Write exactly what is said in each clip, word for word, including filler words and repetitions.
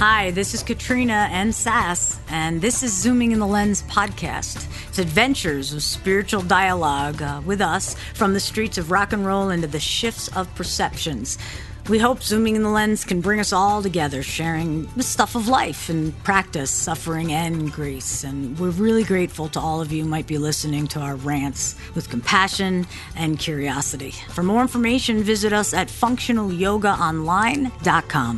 Hi, this is Katrina and Sass, and this is Zooming in the Lens podcast. It's adventures of spiritual dialogue uh, with us from the streets of rock and roll into the shifts of perceptions. We hope Zooming in the Lens can bring us all together, sharing the stuff of life and practice, suffering, and grace. And we're really grateful to all of you who might be listening to our rants with compassion and curiosity. For more information, visit us at functional yoga online dot com.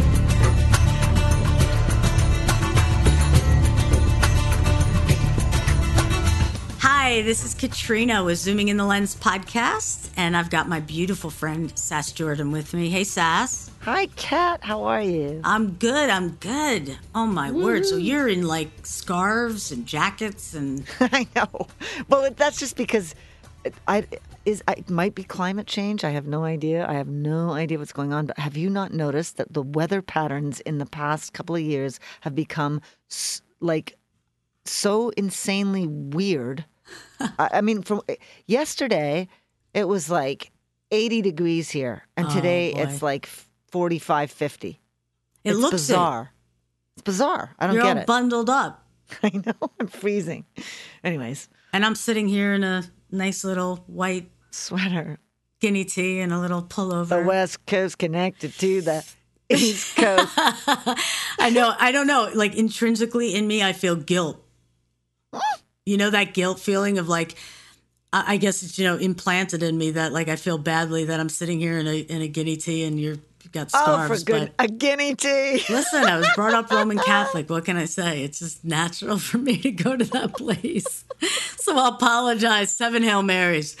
Hi, this is Katrina with Zooming in the Lens podcast, and I've got my beautiful friend Sass Jordan with me. Hey, Sass. Hi, Kat. How are you? I'm good. I'm good. Oh, my Woo. word. So you're in, like, scarves and jackets and... I know. Well, that's just because I, is, it might be climate change. I have no idea. I have no idea what's going on. But have you not noticed that the weather patterns in the past couple of years have become, like, so insanely weird? I mean, from yesterday, it was like eighty degrees here. And today, oh, it's like forty-five, fifty. It it's looks bizarre. It. It's bizarre. I don't You're get all it. bundled up. I know. I'm freezing. Anyways. And I'm sitting here in a nice little white sweater, skinny tee, and a little pullover. The West Coast connected to the East Coast. I know. I don't know. Like, intrinsically in me, I feel guilt. You know, that guilt feeling of, like, I guess it's, you know, implanted in me that, like, I feel badly that I'm sitting here in a in a guinea tee and you're, you've got scarves. Oh, for good, but a guinea tea. Listen, I was brought up Roman Catholic. What can I say? It's just natural for me to go to that place. So I'll apologize. Seven Hail Marys.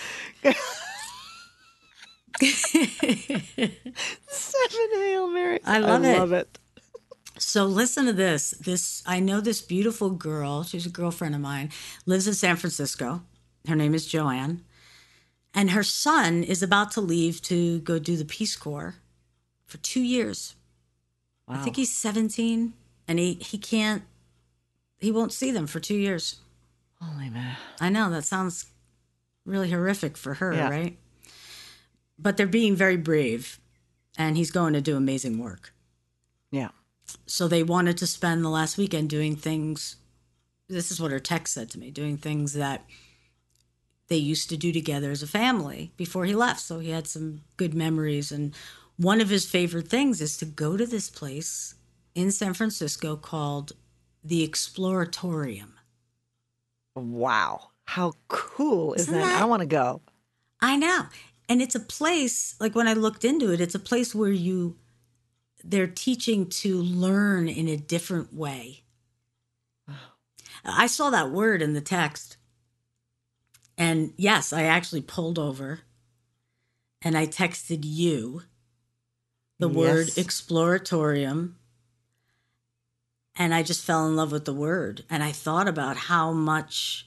Seven Hail Marys. I love I it. love it. So listen to this. This I know this beautiful girl. She's a girlfriend of mine. Lives in San Francisco. Her name is Joanne. And her son is about to leave to go do the Peace Corps for two years. Wow. I think he's seventeen, and he, he can't, he won't see them for two years. Holy man. I know, that sounds really horrific for her, Yeah. right? But they're being very brave, and he's going to do amazing work. Yeah. So they wanted to spend the last weekend doing things, this is what her text said to me, doing things that they used to do together as a family before he left. So he had some good memories. And one of his favorite things is to go to this place in San Francisco called the Exploratorium. Wow. How cool is Isn't that? that- I want to go. I know. And it's a place, like when I looked into it, it's a place where you, they're teaching to learn in a different way. I saw that word in the text. And yes, I actually pulled over and I texted you the Yes. word exploratorium. And I just fell in love with the word. And I thought about how much,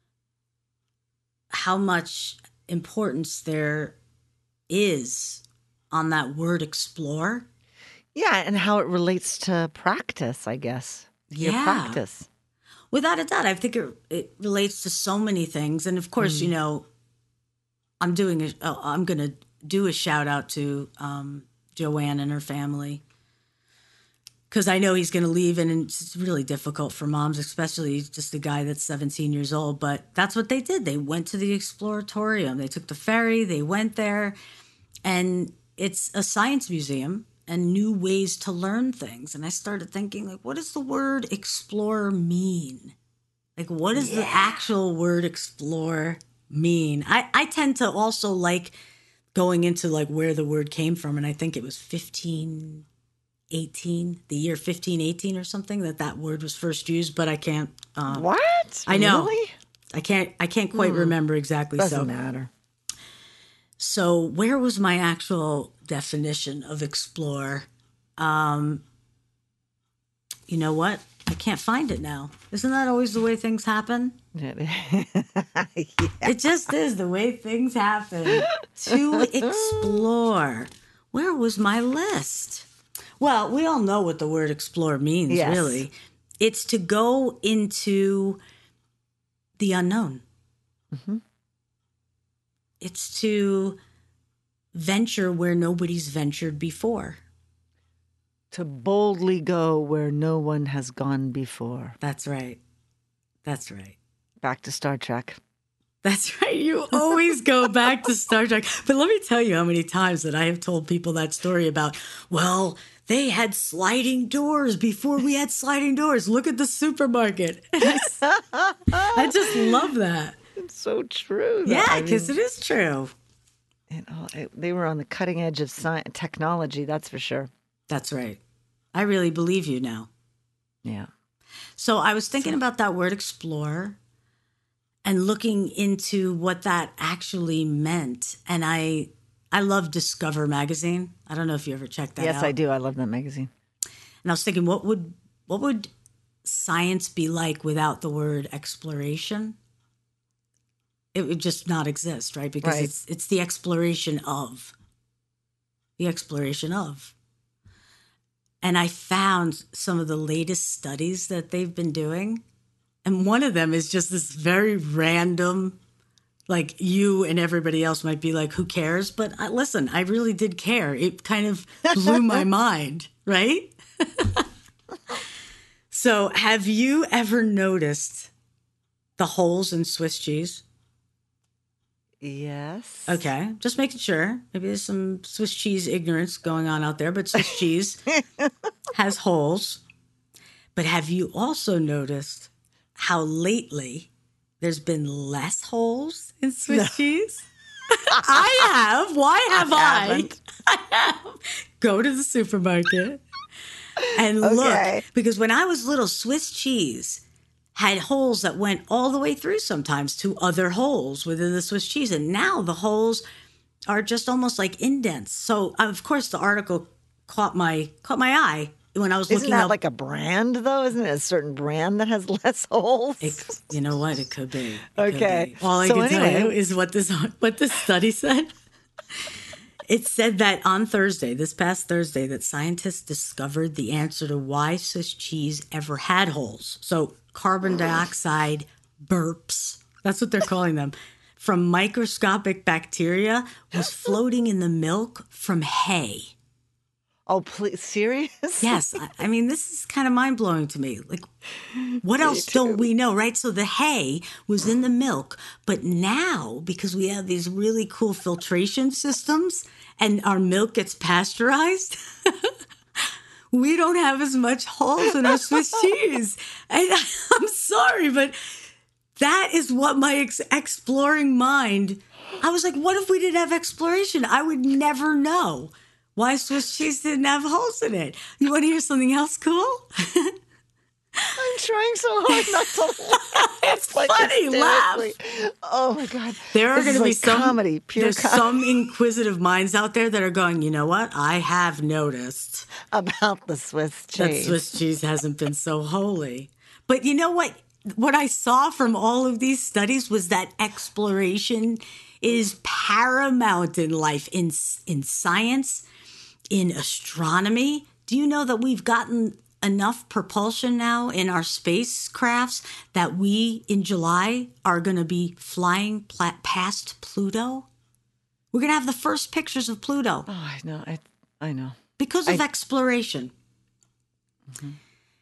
how much importance there is on that word explore. Yeah, and how it relates to practice, I guess. Your Yeah. practice. Without a doubt, I think it, it relates to so many things. And of course, Mm. you know, I'm doing a, oh, I'm going to do a shout out to um, Joanne and her family. Because I know he's going to leave, and it's really difficult for moms, especially just a guy that's seventeen years old. But that's what they did. They went to the Exploratorium. They took the ferry. They went there. And it's a science museum and new ways to learn things. And I started thinking, like, what does the word explore mean? Like, what does the Yeah. actual word explore mean? I, I tend to also like going into, like, where the word came from. And I think it was fifteen eighteen, the year fifteen eighteen or something, that that word was first used. But I can't. Um, What? I know. Really? I can't. I can't quite remember exactly. Doesn't so matter. So where was my actual definition of explore? Um, you know what? I can't find it now. Isn't that always the way things happen? Yeah. It just is the way things happen. To explore. Where was my list? Well, we all know what the word explore means, Yes. really. It's to go into the unknown. Mm-hmm. It's to venture where nobody's ventured before. To boldly go where no one has gone before. That's right. That's right. Back to Star Trek. That's right. You always go back to Star Trek. But let me tell you how many times that I have told people that story about, well, they had sliding doors before we had sliding doors. Look at the supermarket. I just love that. It's so true. Though. Yeah, because it is true. You know, it, they were on the cutting edge of science, technology, that's for sure. That's right. I really believe you now. Yeah. So I was thinking about that word explore and looking into what that actually meant. And I I love Discover magazine. I don't know if you ever checked that yes, out. Yes, I do. I love that magazine. And I was thinking, what would what would science be like without the word exploration? It would just not exist, right? Because right. it's it's the exploration of. The exploration of. And I found some of the latest studies that they've been doing. And one of them is just this very random, like you and everybody else might be like, who cares? But I, listen, I really did care. It kind of blew my mind, right? So have you ever noticed the holes in Swiss cheese? Yes. Okay. Just making sure. Maybe there's some Swiss cheese ignorance going on out there, but Swiss cheese has holes. But have you also noticed how lately there's been less holes in Swiss no. cheese? I have. Why have I? I, I have. Go to the supermarket and look. Okay. Because when I was little, Swiss cheese had holes that went all the way through sometimes to other holes within the Swiss cheese. And now the holes are just almost like indents. So, of course, the article caught my caught my eye when I was Isn't looking that up. like a brand, though? Isn't it a certain brand that has less holes? It, you know what? It could be. It okay. Could be. All I so can anyway. tell you is what this what this study said. It said that on Thursday, this past Thursday, that scientists discovered the answer to why Swiss cheese ever had holes. So carbon dioxide burps, that's what they're calling them, from microscopic bacteria was floating in the milk from hay. Oh, please, serious? Yes. I, I mean, this is kind of mind-blowing to me. Like, what else don't we know, right? So the hay was in the milk, but now, because we have these really cool filtration systems and our milk gets pasteurized, we don't have as much holes in our Swiss cheese. And I'm sorry, but that is what my ex- exploring mind, I was like, what if we didn't have exploration? I would never know why Swiss cheese didn't have holes in it. You want to hear something else cool? I'm trying so hard not to laugh. It's like funny, laugh. Oh my God. There are going to be like some comedy, pure there's comedy. some inquisitive minds out there that are going, you know what? I have noticed about the Swiss cheese. That Swiss cheese hasn't been so holy. But you know what? What I saw from all of these studies was that exploration is paramount in life, in in science, in astronomy. Do you know that we've gotten enough propulsion now in our spacecrafts that we, in July, are going to be flying pla- past Pluto? We're going to have the first pictures of Pluto. Oh, I know. I, I know. Because of I... exploration. Mm-hmm.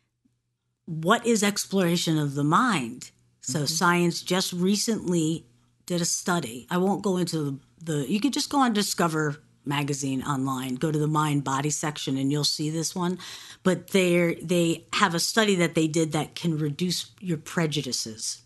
What is exploration of the mind? So mm-hmm. science just recently did a study. I won't go into the, the you could just go on Discover magazine online, go to the mind body section and you'll see this one. But they they have a study that they did that can reduce your prejudices.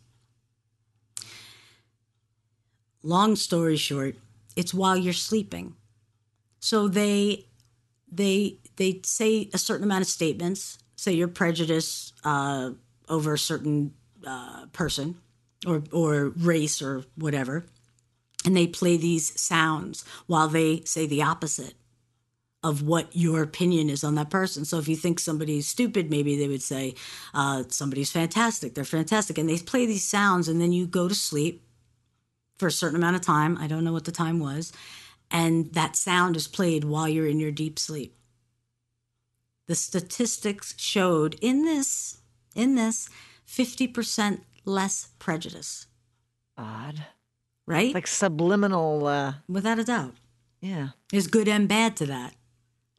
Long story short, it's while you're sleeping. So they they they say a certain amount of statements, say your prejudice uh, over a certain uh, person or or race or whatever. And they play these sounds while they say the opposite of what your opinion is on that person. So if you think somebody's stupid, maybe they would say, uh, somebody's fantastic. They're fantastic. And they play these sounds and then you go to sleep for a certain amount of time. I don't know what the time was. And that sound is played while you're in your deep sleep. The statistics showed in this, in this, fifty percent less prejudice. Odd. Right? Like subliminal. Uh, Without a doubt. Yeah. There's good and bad to that.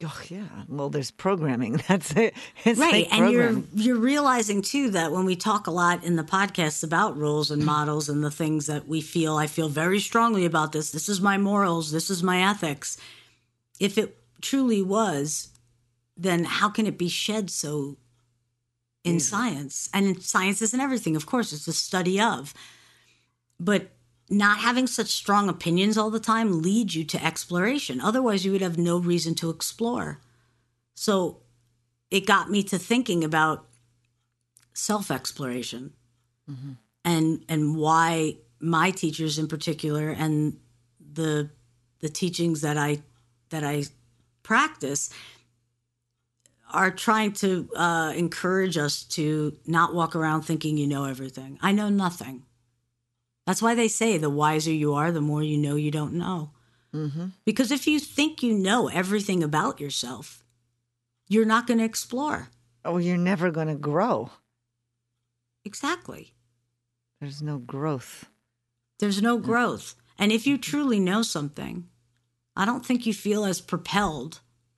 Oh yeah. Well, there's programming. That's it. It's Right. like And you're programming. you're realizing too that when we talk a lot in the podcasts about rules and models and the things that we feel, I feel very strongly about this. This is my morals. This is my ethics. If it truly was, then how can it be shed so in science? And science isn't everything. Of course, it's a study of. But not having such strong opinions all the time leads you to exploration. Otherwise, you would have no reason to explore. So it got me to thinking about self-exploration mm-hmm. and and why my teachers in particular and the the teachings that I that I practice are trying to uh, encourage us to not walk around thinking you know everything. I know nothing. That's why they say the wiser you are, the more you know you don't know. Mm-hmm. Because if you think you know everything about yourself, you're not going to explore. Oh, you're never going to grow. Exactly. There's no growth. There's no growth. And if you truly know something, I don't think you feel as propelled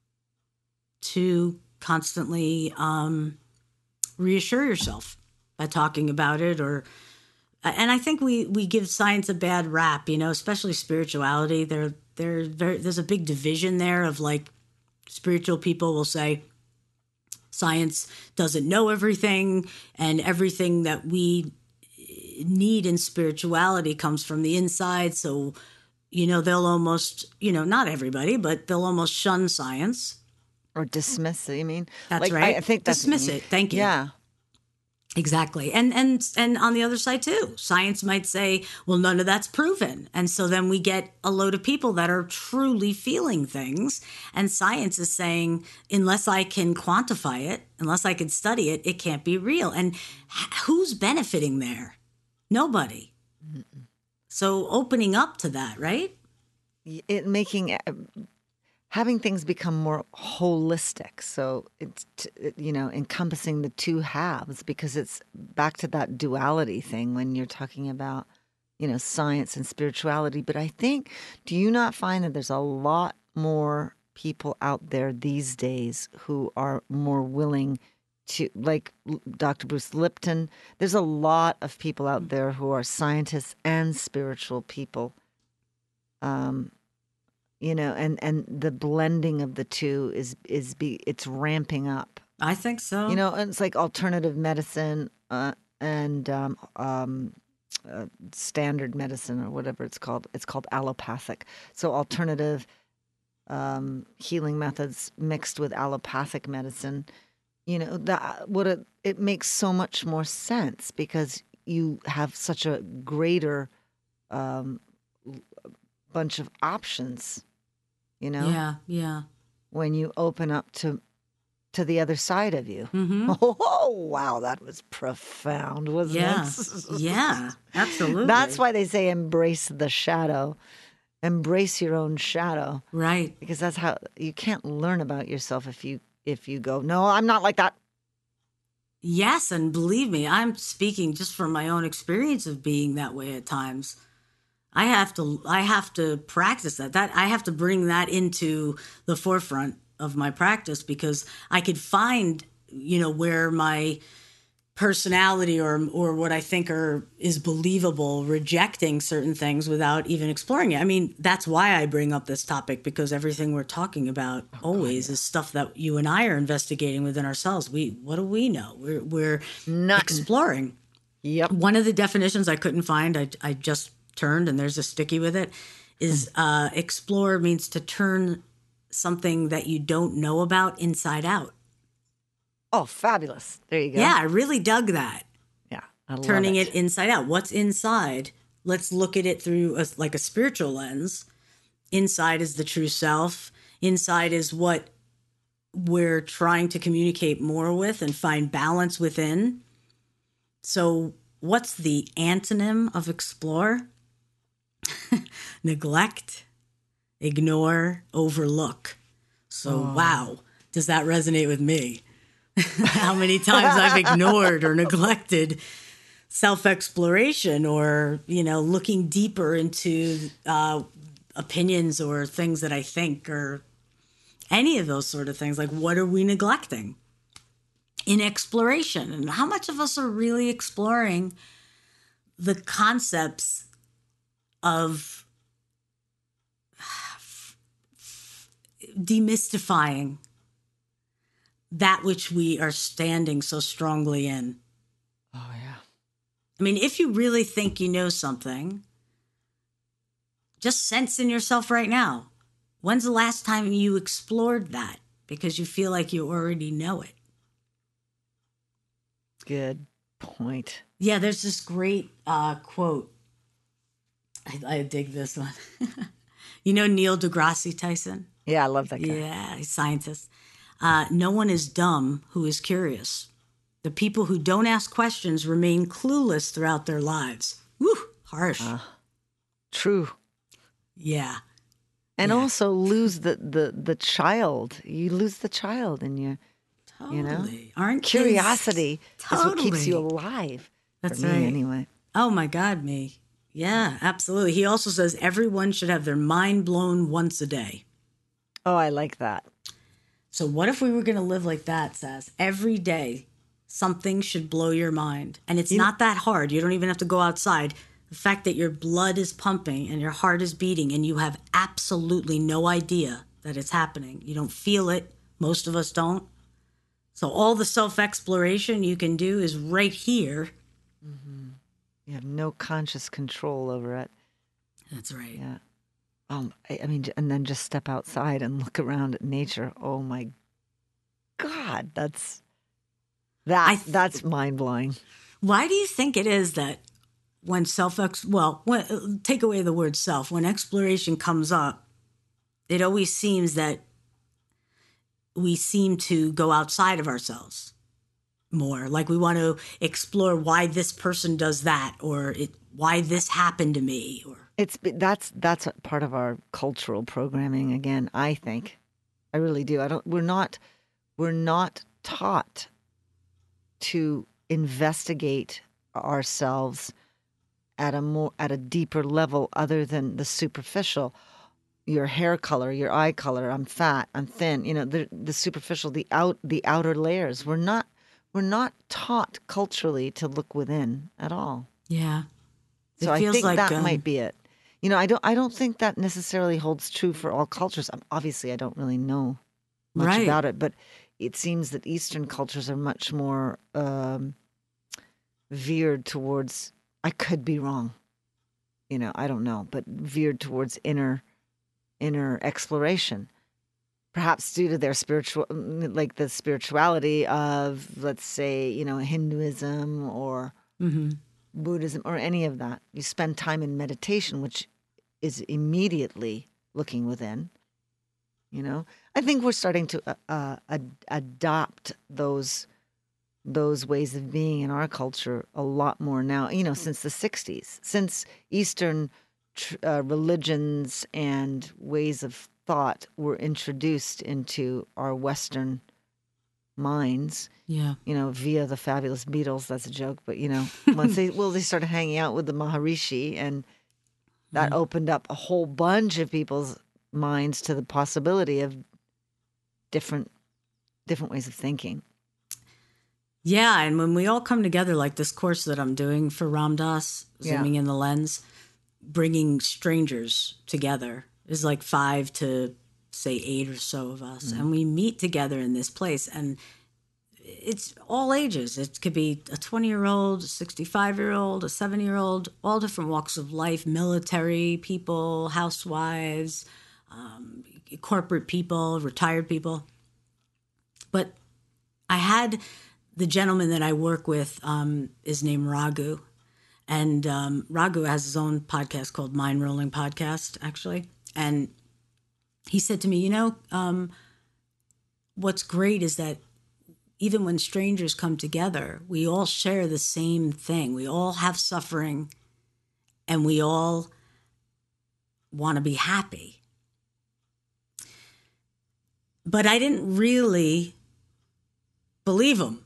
to constantly um, reassure yourself by talking about it or... And I think we, we give science a bad rap, you know, especially spirituality. There, there, there, there's a big division there of like spiritual people will say science doesn't know everything and everything that we need in spirituality comes from the inside. So, you know, they'll almost, you know, not everybody, but they'll almost shun science. Or dismiss it, you mean? That's like, right. I, I think that's dismiss it. Thank you. Yeah. Exactly. And and and on the other side too, science might say, well, none of that's proven. And so then we get a load of people that are truly feeling things. And science is saying, unless I can quantify it, unless I can study it, it can't be real. And h- who's benefiting there? Nobody. Mm-mm. So opening up to that, right? It making... Having things become more holistic, so it's, you know, encompassing the two halves, because it's back to that duality thing when you're talking about, you know, science and spirituality. But I think, do you not find that there's a lot more people out there these days who are more willing to, like Doctor Bruce Lipton, there's a lot of people out there who are scientists and spiritual people, um, you know, and, and the blending of the two is is be it's ramping up. I think so. You know, and it's like alternative medicine uh, and um, um, uh, standard medicine or whatever it's called. It's called allopathic. So alternative um, healing methods mixed with allopathic medicine. You know, that what it it makes so much more sense because you have such a greater um, bunch of options, you know? Yeah, yeah. When you open up to to the other side of you. Mm-hmm. Oh, wow, that was profound, wasn't yeah. it? Yeah, absolutely. That's why they say embrace the shadow. Embrace your own shadow. Right. Because that's how you can't learn about yourself if you if you go, no, I'm not like that. Yes, and believe me, I'm speaking just from my own experience of being that way at times. I have to I have to practice that. That I have to bring that into the forefront of my practice because I could find, you know, where my personality or or what I think are is believable rejecting certain things without even exploring it. I mean, that's why I bring up this topic, because everything we're talking about oh, always God, yeah. is stuff that you and I are investigating within ourselves. We what do we know? We're we're Nothing. exploring. Yep. One of the definitions I couldn't find, I I just turned, and there's a sticky with it, is uh, explore means to turn something that you don't know about inside out. Oh, fabulous. There you go. Yeah, I really dug that. Yeah, I love Turning it. it inside out. What's inside? Let's look at it through a, like a spiritual lens. Inside is the true self. Inside is what we're trying to communicate more with and find balance within. So what's the antonym of explore? Neglect, ignore, overlook. So, oh. Wow, does that resonate with me? How many times I've ignored or neglected self-exploration or, you know, looking deeper into uh, opinions or things that I think are any of those sort of things. Like, what are we neglecting in exploration? And how much of us are really exploring the concepts of demystifying that which we are standing so strongly in? Oh, yeah. I mean, if you really think you know something, just sense in yourself right now. When's the last time you explored that because you feel like you already know it? Good point. Yeah, there's this great uh, quote. I, I dig this one. You know Neil deGrasse Tyson? Yeah, I love that guy. Yeah, he's a scientist. Uh, no one is dumb who is curious. The people who don't ask questions remain clueless throughout their lives. Woo, harsh. Uh, true. Yeah. And yeah. also lose the, the, the child. You lose the child in you. Totally. You know? Aren't Curiosity kids... is what totally. keeps you alive. That's for me, right. Anyway. Oh, my God, me. Yeah, absolutely. He also says everyone should have their mind blown once a day. Oh, I like that. So what if we were going to live like that, Sass? Every day, something should blow your mind. And it's you not that hard. You don't even have to go outside. The fact that your blood is pumping and your heart is beating and you have absolutely no idea that it's happening. You don't feel it. Most of us don't. So all the self-exploration you can do is right here. Mm-hmm. You have no conscious control over it. That's right. Yeah. Um, I, I mean, and then just step outside and look around at nature. Oh my God, that's that. Th- that's mind blowing. Why do you think it is that when self ex well, when, take away the word self, when exploration comes up, it always seems that we seem to go outside of ourselves more. Like we want to explore why this person does that, or it, why this happened to me, or. It's that's that's part of our cultural programming again, I think. I really do. I don't we're not we're not taught to investigate ourselves at a more at a deeper level other than the superficial. Your hair color, your eye color, I'm fat, I'm thin, you know, the the superficial, the out the outer layers. We're not we're not taught culturally to look within at all. Yeah. So it I feels think like, that um, might be it. You know, I don't. I don't think that necessarily holds true for all cultures. Obviously, I don't really know much right. about it, but it seems that Eastern cultures are much more um, veered towards. I could be wrong. You know, I don't know, but veered towards inner, inner exploration. Perhaps due to their spiritual, like the spirituality of, let's say, you know, Hinduism or. Mm-hmm. Buddhism or any of that. You spend time in meditation, which is immediately looking within. You know, I think we're starting to uh, uh, ad- adopt those those ways of being in our culture a lot more now. You know, since the sixties, since Eastern tr- uh, religions and ways of thought were introduced into our Western minds. Yeah. You know, via the Fabulous Beatles. That's a joke, but you know, once they well, they started hanging out with the Maharishi, and that mm. opened up a whole bunch of people's minds to the possibility of different different ways of thinking. Yeah, and when we all come together, like this course that I'm doing for Ram Dass, Zooming yeah. in the Lens, bringing strangers together is like five to say eight or so of us, mm. and we meet together in this place, and it's all ages. It could be a twenty-year-old, a sixty-five-year-old, a seventy-year-old, all different walks of life, military people, housewives, um, corporate people, retired people. But I had the gentleman that I work with um, is named Raghu, and um, Raghu has his own podcast called Mind Rolling Podcast, actually, and he said to me, you know, um, what's great is that even when strangers come together, we all share the same thing. We all have suffering, and we all want to be happy. But I didn't really believe him.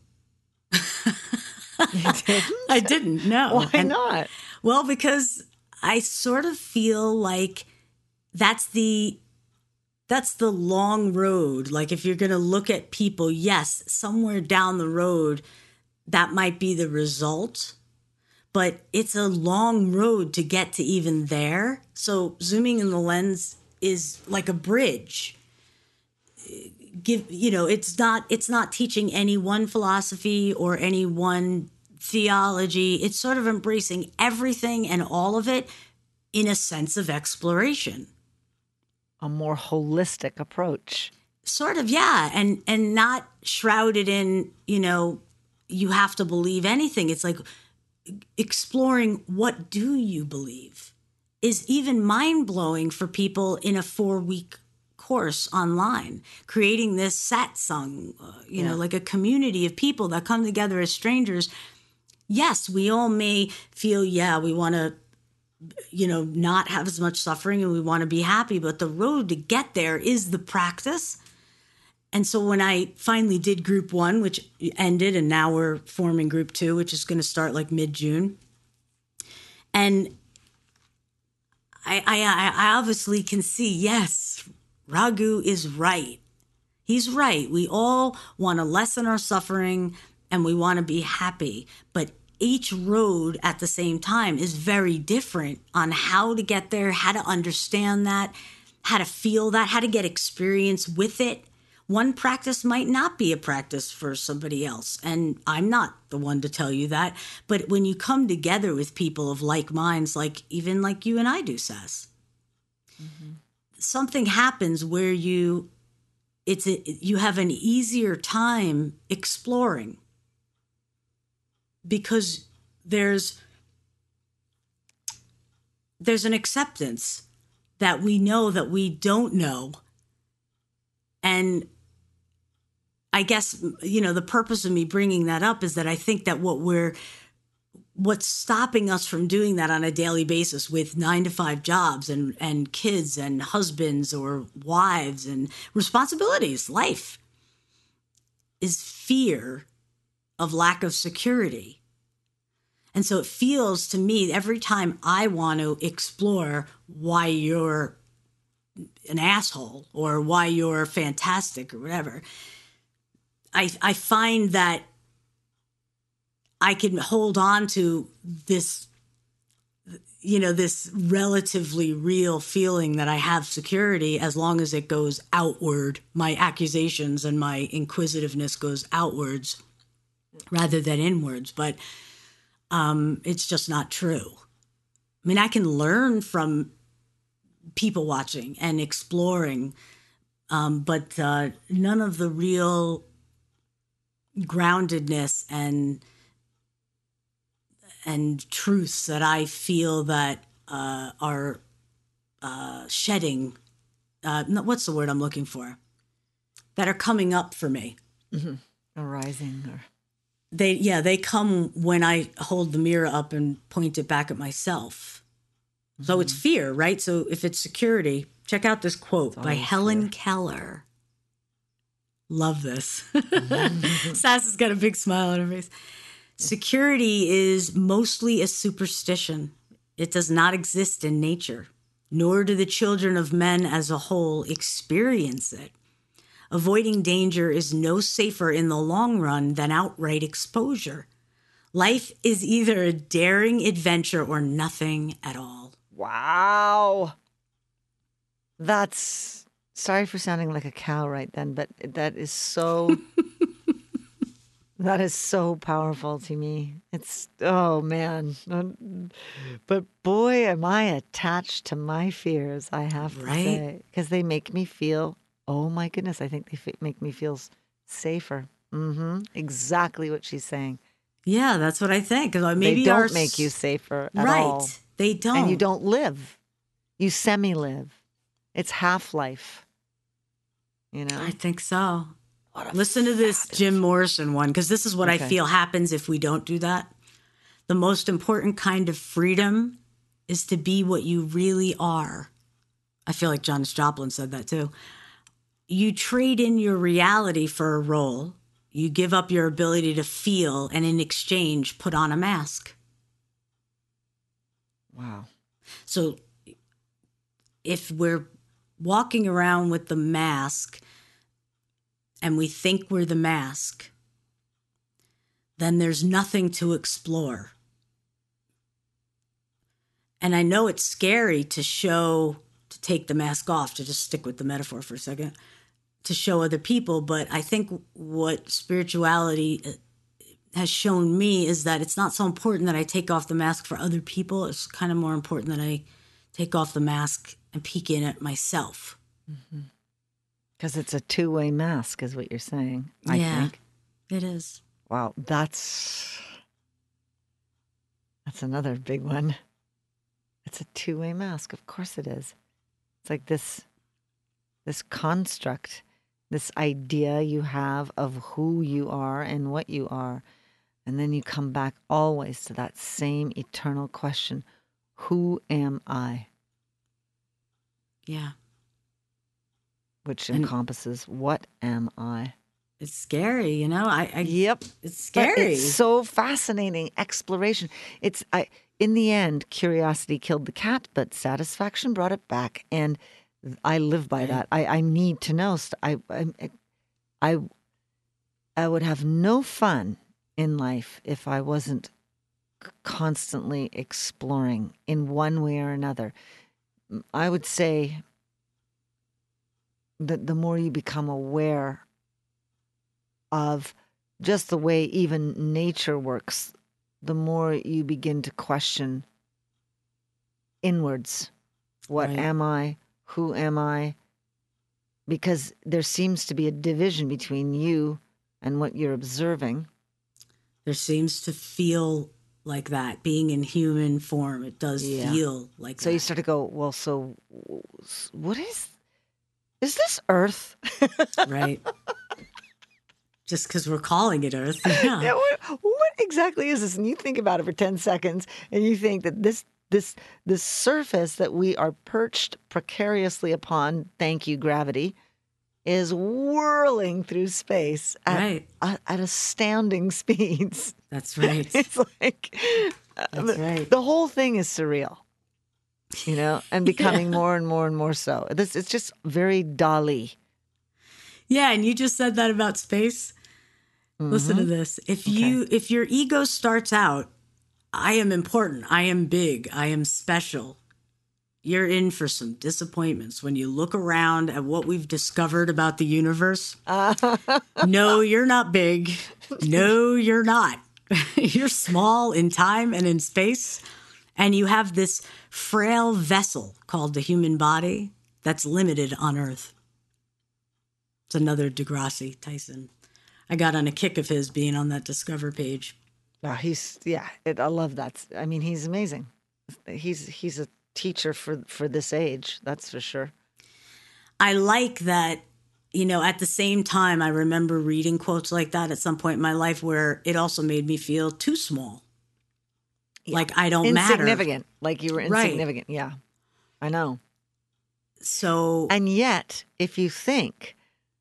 You didn't? I didn't, no. Why and, not? Well, because I sort of feel like that's the that's the long road. Like if you're going to look at people, yes, somewhere down the road, that might be the result, but it's a long road to get to even there. So zooming in the lens is like a bridge. Give, you know, it's not, it's not teaching any one philosophy or any one theology. It's sort of embracing everything and all of it in a sense of exploration. A more holistic approach. Sort of, yeah. And, and not shrouded in, you know, you have to believe anything. It's like exploring, what do you believe, is even mind-blowing for people in a four-week course online, creating this satsang, uh, you yeah. know, like a community of people that come together as strangers. Yes, we all may feel, yeah, we want to, you know, not have as much suffering and we want to be happy, but the road to get there is the practice. And so when I finally did group one, which ended, and now we're forming group two, which is going to start like mid-June. And I, I, I obviously can see, yes, Raghu is right. He's right. We all want to lessen our suffering and we want to be happy. But each road at the same time is very different on how to get there, how to understand that, how to feel that, how to get experience with it. One practice might not be a practice for somebody else. And I'm not the one to tell you that. But when you come together with people of like minds, like even like you and I do, Sass, mm-hmm. something happens where you, it's a, you have an easier time exploring. Because there's there's an acceptance that we know that we don't know. And I guess, you know, the purpose of me bringing that up is that I think that what we're, what's stopping us from doing that on a daily basis with nine to five jobs and, and kids and husbands or wives and responsibilities, life, is fear of lack of security. And so it feels to me every time I want to explore why you're an asshole or why you're fantastic or whatever, I I find that I can hold on to this, you know, this relatively real feeling that I have security as long as it goes outward. My accusations and my inquisitiveness goes outwards rather than inwards, but um, it's just not true. I mean, I can learn from people watching and exploring, um, but uh, none of the real groundedness and and truths that I feel that uh, are uh, shedding. Uh, what's the word I'm looking for? That are coming up for me. Mm-hmm. Arising or. They, yeah, they come when I hold the mirror up and point it back at myself. Mm-hmm. So it's fear, right? So if it's security, check out this quote by Helen fear. Keller. Love this. Mm-hmm. Sass has got a big smile on her face. Security is mostly a superstition. It does not exist in nature, nor do the children of men as a whole experience it. Avoiding danger is no safer in the long run than outright exposure. Life is either a daring adventure or nothing at all. Wow. That's, sorry for sounding like a cow right then, but that is so, that is so powerful to me. It's, oh man. But boy, am I attached to my fears, I have to right? say, because they make me feel, oh my goodness, I think they f- make me feel safer. Mm-hmm. Exactly what she's saying. Yeah, that's what I think. Maybe they don't our... make you safer at right. all. They don't. And you don't live. You semi-live. It's half-life. You know? I think so. Listen to this Jim Morrison one, because this is what okay. I feel happens if we don't do that. The most important kind of freedom is to be what you really are. I feel like Janis Joplin said that too. You trade in your reality for a role. You give up your ability to feel, and in exchange, put on a mask. Wow. So if we're walking around with the mask and we think we're the mask, then there's nothing to explore. And I know it's scary to show, to take the mask off, to just stick with the metaphor for a second, to show other people. But I think what spirituality has shown me is that it's not so important that I take off the mask for other people. It's kind of more important that I take off the mask and peek in at myself. Because mm-hmm. it's a two-way mask is what you're saying, I yeah, think. It is. Wow, that's that's another big one. It's a two-way mask. Of course it is. It's like this this construct, this idea you have of who you are and what you are. And then you come back always to that same eternal question. Who am I? Yeah. Which and encompasses what am I? It's scary, you know? I, I Yep. It's scary. But it's so fascinating exploration. It's I in the end, curiosity killed the cat, but satisfaction brought it back. And I live by that. I, I need to know. I, I, I, I would have no fun in life if I wasn't constantly exploring in one way or another. I would say that the more you become aware of just the way even nature works, the more you begin to question inwards. What Right. am I? Who am I? Because there seems to be a division between you and what you're observing. There seems to feel like that. Being in human form, it does Yeah. feel like So that. you start to go, well, so what is, is this Earth? Right. Just because we're calling it Earth. Yeah. Yeah, what, what exactly is this? And you think about it for ten seconds and you think that this this this surface that we are perched precariously upon, thank you, gravity, is whirling through space at, Right. at, at astounding speeds. That's right. It's like That's the, right. the whole thing is surreal, you know, and becoming Yeah. more and more and more so. This it's just very Dali. Yeah, and you just said that about space. Listen to this. If you if your ego starts out, I am important, I am big, I am special, you're in for some disappointments when you look around at what we've discovered about the universe. No, you're not big. No, you're not. You're small in time and in space, and you have this frail vessel called the human body that's limited on Earth. It's another Degrassi Tyson. I got on a kick of his being on that Discover page. Oh, he's yeah, it, I love that. I mean, he's amazing. He's he's a teacher for for this age, that's for sure. I like that, you know, at the same time, I remember reading quotes like that at some point in my life where it also made me feel too small. Yeah. Like I don't matter. Insignificant, like you were Right. insignificant. Yeah, I know. So, And yet, if you think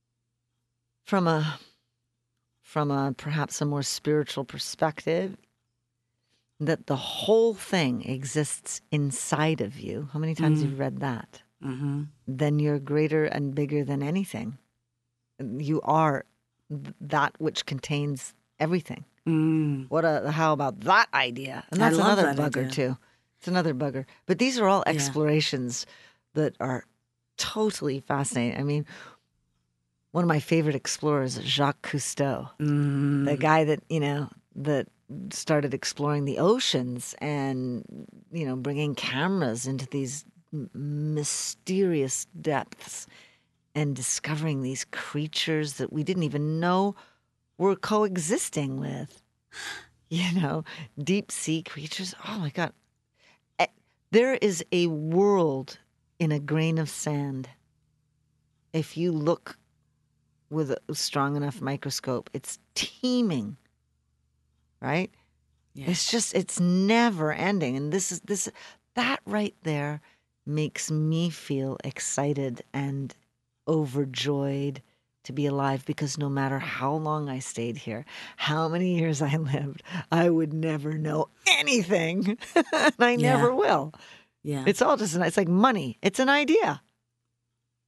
from a from a perhaps a more spiritual perspective, that the whole thing exists inside of you. How many times Mm. you've read that? mhm. Then you're greater and bigger than anything. You are th- that which contains everything. Mm. What a how about that idea? And I that's love another that bugger idea. too. It's another bugger. But these are all Yeah. explorations that are totally fascinating. I mean, one of my favorite explorers is Jacques Cousteau, Mm. the guy that, you know, that started exploring the oceans and, you know, bringing cameras into these m- mysterious depths and discovering these creatures that we didn't even know we're coexisting with. You know, deep sea creatures. Oh my God. Eh, There is a world in a grain of sand. If you look with a strong enough microscope, it's teeming, right? Yeah. It's just, it's never ending. And this is, this, that right there makes me feel excited and overjoyed to be alive, because no matter how long I stayed here, how many years I lived, I would never know anything. And I Yeah. never will. Yeah. It's all just, an, it's like money. It's an idea.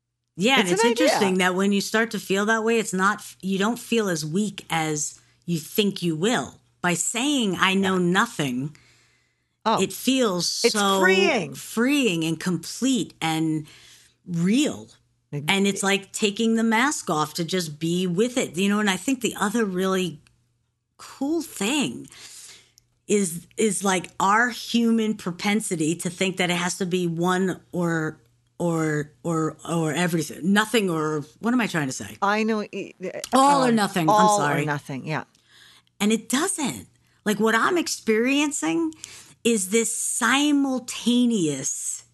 Yeah, and It's it's an interesting idea. that when you start to feel that way, it's not, you don't feel as weak as you think you will. By saying, I know nothing, Oh, it feels it's so freeing. freeing and complete and real. And it's like taking the mask off to just be with it. You know, and I think the other really cool thing is is like our human propensity to think that it has to be one or or or or everything, nothing, or what am I trying to say? I know. All or um, nothing. All I'm sorry. or nothing. Yeah. And it doesn't. Like what I'm experiencing is this simultaneous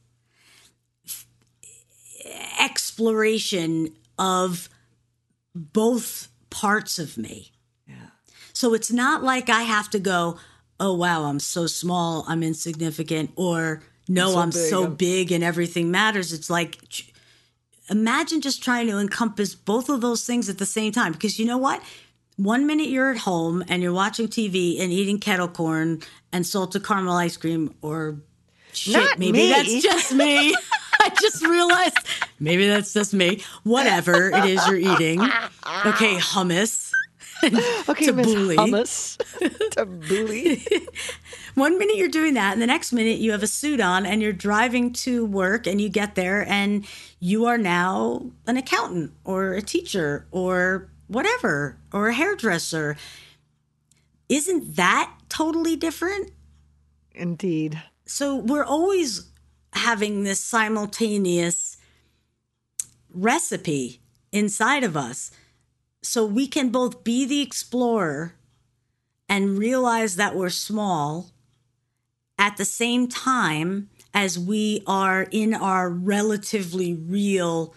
exploration of both parts of me. Yeah. So it's not like I have to go, oh, wow, I'm so small, I'm insignificant, or no, so I'm big, so I'm- big and everything matters. It's like, imagine just trying to encompass both of those things at the same time. Because you know what? One minute you're at home and you're watching T V and eating kettle corn and salted caramel ice cream, or shit, Not maybe me. that's just me. I just realized maybe that's just me. Whatever it is you're eating. Okay, hummus. Okay, Miss Tabbouleh. Hummus. Tabbouleh. One minute you're doing that, and the next minute you have a suit on and you're driving to work, and you get there and you are now an accountant or a teacher or whatever, or a hairdresser. Isn't that totally different? Indeed. So we're always having this simultaneous recipe inside of us. So we can both be the explorer and realize that we're small at the same time as we are in our relatively real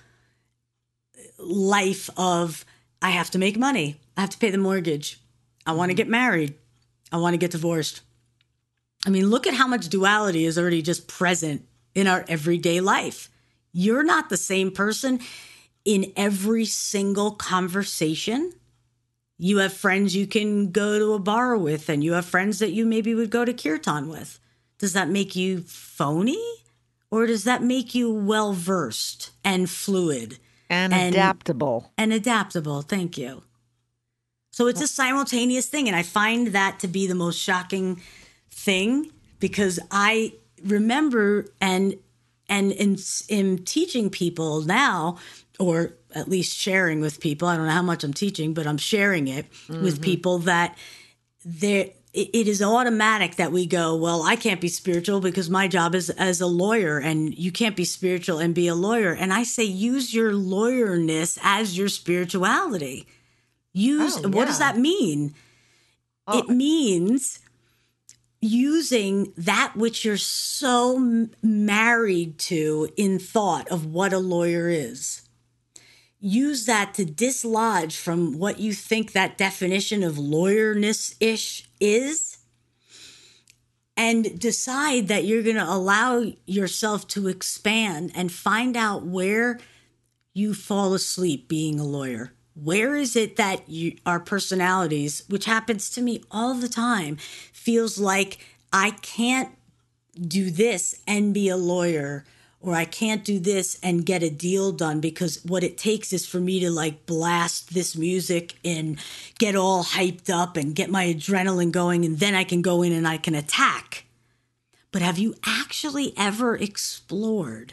life of, I have to make money. I have to pay the mortgage. I want to get married. I want to get divorced. I mean, look at how much duality is already just present in our everyday life. You're not the same person in every single conversation. You have friends you can go to a bar with, and you have friends that you maybe would go to kirtan with. Does that make you phony? Or does that make you well-versed and fluid? And, And- adaptable. And adaptable. Thank you. So it's a simultaneous thing. And I find that to be the most shocking thing, because I remember and and in, in teaching people now, or at least sharing with people, I don't know how much I'm teaching, but I'm sharing it mm-hmm. with people, that there it is automatic that we go, well, I can't be spiritual because my job is as a lawyer, and you can't be spiritual and be a lawyer. And I say, use your lawyerness as your spirituality. Use, oh, yeah. What does that mean? Oh. It means using that which you're so m- married to in thought of what a lawyer is. Use that to dislodge from what you think that definition of lawyerness-ish is, and decide that you're going to allow yourself to expand and find out where you fall asleep being a lawyer. Where is it that you, our personalities, which happens to me all the time, feels like I can't do this and be a lawyer, or I can't do this and get a deal done, because what it takes is for me to like blast this music and get all hyped up and get my adrenaline going, and then I can go in and I can attack. But have you actually ever explored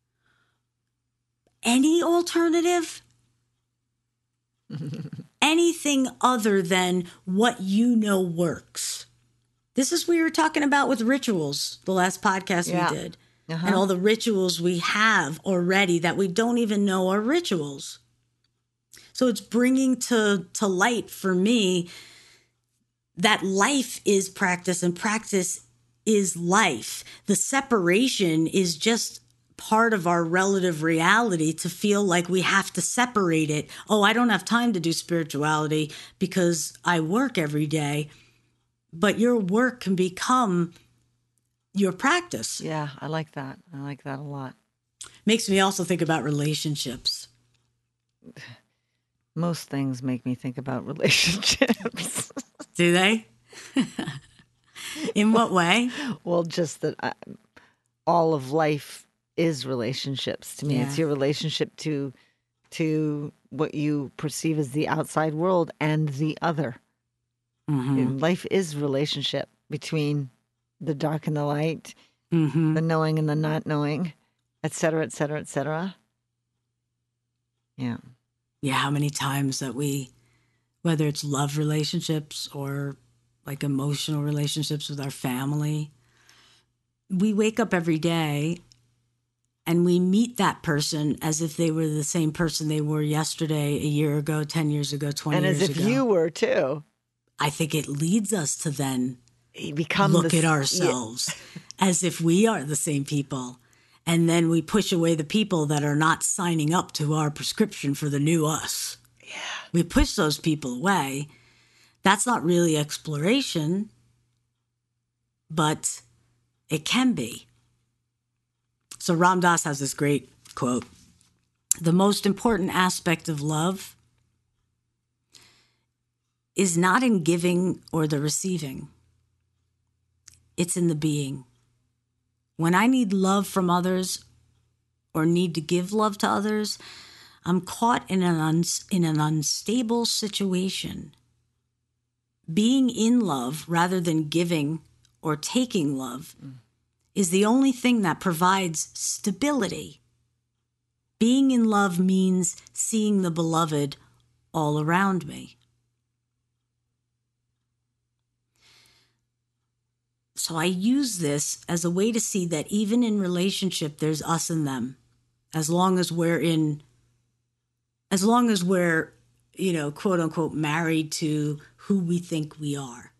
any alternative? Anything other than what you know works? This is what we were talking about with rituals, the last podcast yeah. we did. Uh-huh. And all the rituals we have already that we don't even know are rituals. So it's bringing to, to light for me that life is practice and practice is life. The separation is just part of our relative reality to feel like we have to separate it. Oh, I don't have time to do spirituality because I work every day. But your work can become your practice. Yeah, I like that. I like that a lot. Makes me also think about relationships. Most things make me think about relationships. Do they? In what way? Well, just that I, all of life is relationships to me. Yeah. It's your relationship to to what you perceive as the outside world and the other. Mm-hmm. And life is relationship between the dark and the light, Mm-hmm. the knowing and the not knowing, et cetera, et cetera, et cetera. Yeah. Yeah, how many times that we, whether it's love relationships or like emotional relationships with our family, we wake up every day and we meet that person as if they were the same person they were yesterday, a year ago, ten years ago, twenty And years as ago. if you were too. I think it leads us to then You become look the, at ourselves as if we are the same people. And then we push away the people that are not signing up to our prescription for the new us. Yeah. We push those people away. That's not really exploration, but it can be. So Ram Dass has this great quote. The most important aspect of love is not in giving or the receiving. It's in the being. When I need love from others or need to give love to others, I'm caught in an uns- in an unstable situation. Being in love rather than giving or taking love mm. is the only thing that provides stability. Being in love means seeing the beloved all around me. So I use this as a way to see that even in relationship, there's us and them. As long as we're in, as long as we're, you know, quote unquote, married to who we think we are.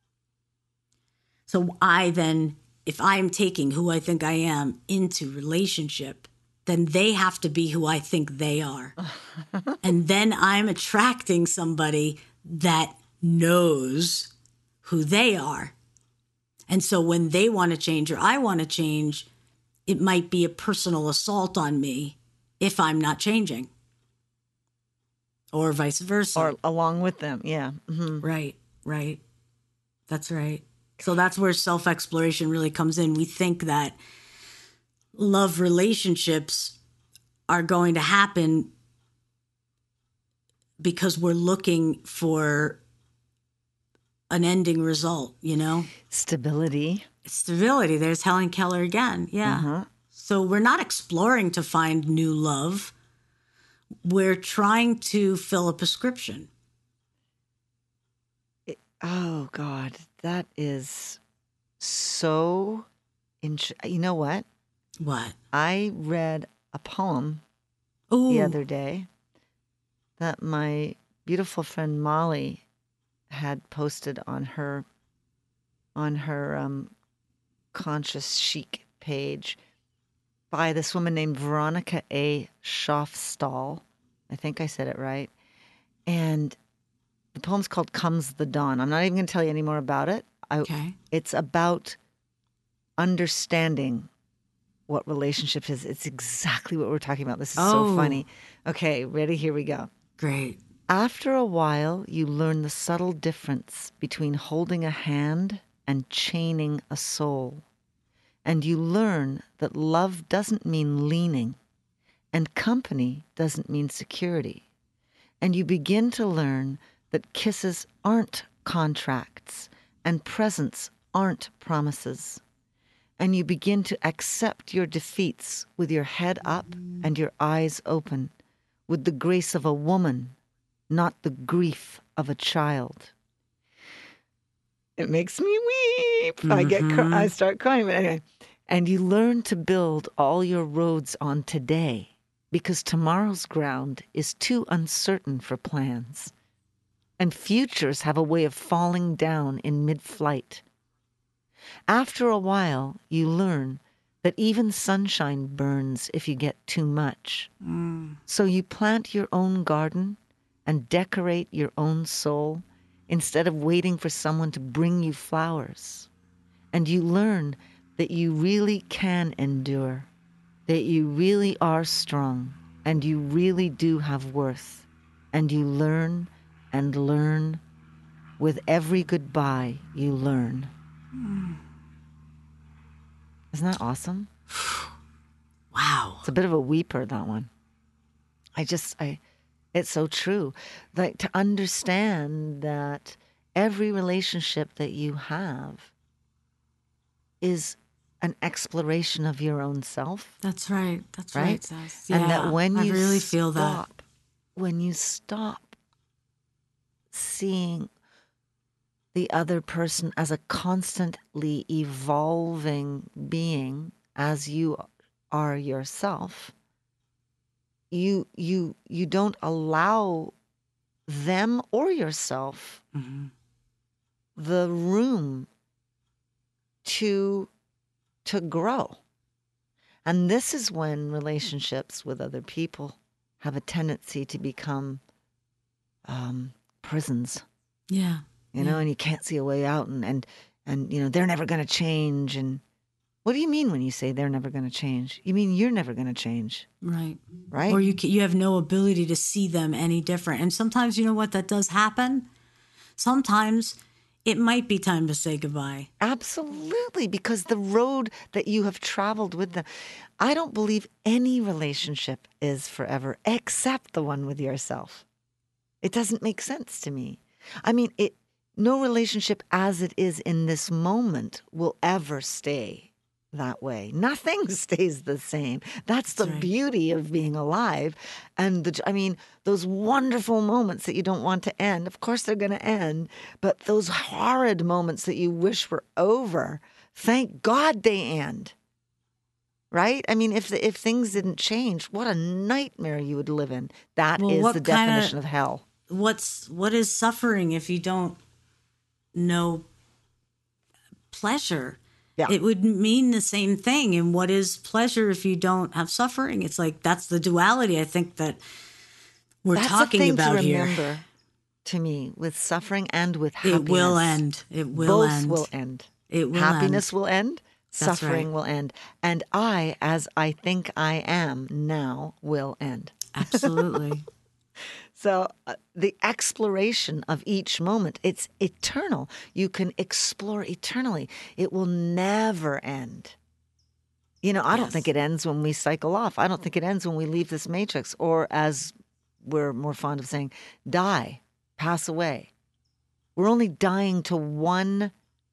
So I then, if I'm taking who I think I am into relationship, then they have to be who I think they are. And then I'm attracting somebody that knows who they are. And so when they want to change or I want to change, it might be a personal assault on me if I'm not changing. Or vice versa. Or along with them, yeah. Mm-hmm. Right, right. That's right. So that's where self-exploration really comes in. We think that love relationships are going to happen because we're looking for an ending result, you know? Stability. Stability. There's Helen Keller again. Yeah. Uh-huh. So we're not exploring to find new love. We're trying to fill a prescription. It, oh, God. That is so... Int- you know what? What? I read a poem Ooh. the other day that my beautiful friend Molly had posted on her on her um, Conscious Chic page by this woman named Veronica A. Schaafstall. I think I said it right. And the poem's called Comes the Dawn. I'm not even going to tell you any more about it. I, Okay. It's about understanding what relationships is. It's exactly what we're talking about. This is Oh. so funny. Okay, ready? Here we go. Great. After a while, you learn the subtle difference between holding a hand and chaining a soul. And you learn that love doesn't mean leaning, and company doesn't mean security. And you begin to learn that kisses aren't contracts, and presents aren't promises. And you begin to accept your defeats with your head up and your eyes open, with the grace of a woman, not the grief of a child. It makes me weep. Mm-hmm. I get, cr- I start crying. But anyway, and you learn to build all your roads on today, because tomorrow's ground is too uncertain for plans, and futures have a way of falling down in mid-flight. After a while, you learn that even sunshine burns if you get too much. Mm. So you plant your own garden and decorate your own soul instead of waiting for someone to bring you flowers. And you learn that you really can endure, that you really are strong, and you really do have worth. And you learn and learn. With every goodbye, you learn. Mm. Isn't that awesome? It's a bit of a weeper, that one. I just, I, it's so true. Like, to understand that every relationship that you have is an exploration of your own self. That's right. That's right. right, Sass. Yeah, and that when I you really stop, feel that. when you stop seeing the other person as a constantly evolving being as you are yourself, you you you don't allow them or yourself Mm-hmm. the room to to grow. And this is when relationships with other people have a tendency to become um, prisons. Yeah. You know, yeah. and you can't see a way out, and, and, and you know, they're never going to change. And what do you mean when you say they're never going to change? You mean you're never going to change. Right. Right. Or you can, you have no ability to see them any different. And sometimes, you know what, that does happen. Sometimes it might be time to say goodbye. Absolutely, because the road that you have traveled with them, I don't believe any relationship is forever except the one with yourself. It doesn't make sense to me. I mean, it. No relationship as it is in this moment will ever stay that way. Nothing stays the same. That's, That's the right. beauty of being alive. And the, I mean, those wonderful moments that you don't want to end, of course they're going to end, but those horrid moments that you wish were over, thank God they end. Right? I mean, if if things didn't change, what a nightmare you would live in. That well, is the definition kinda, of hell. What's what is suffering if you don't know pleasure? Yeah. It would mean the same thing. And what is pleasure if you don't have suffering? It's like, that's the duality I think that we're that's talking the thing about to remember, here. To me, with suffering and with happiness. It will end. It will Both end. will end. It will Happiness end. will end. That's Suffering right. will end. And I, as I think I am now, will end. Absolutely. So uh, the exploration of each moment, it's eternal. You can explore eternally. It will never end. You know, I Yes. don't think it ends when we cycle off. I don't think it ends when we leave this matrix, or as we're more fond of saying, die, pass away. We're only dying to one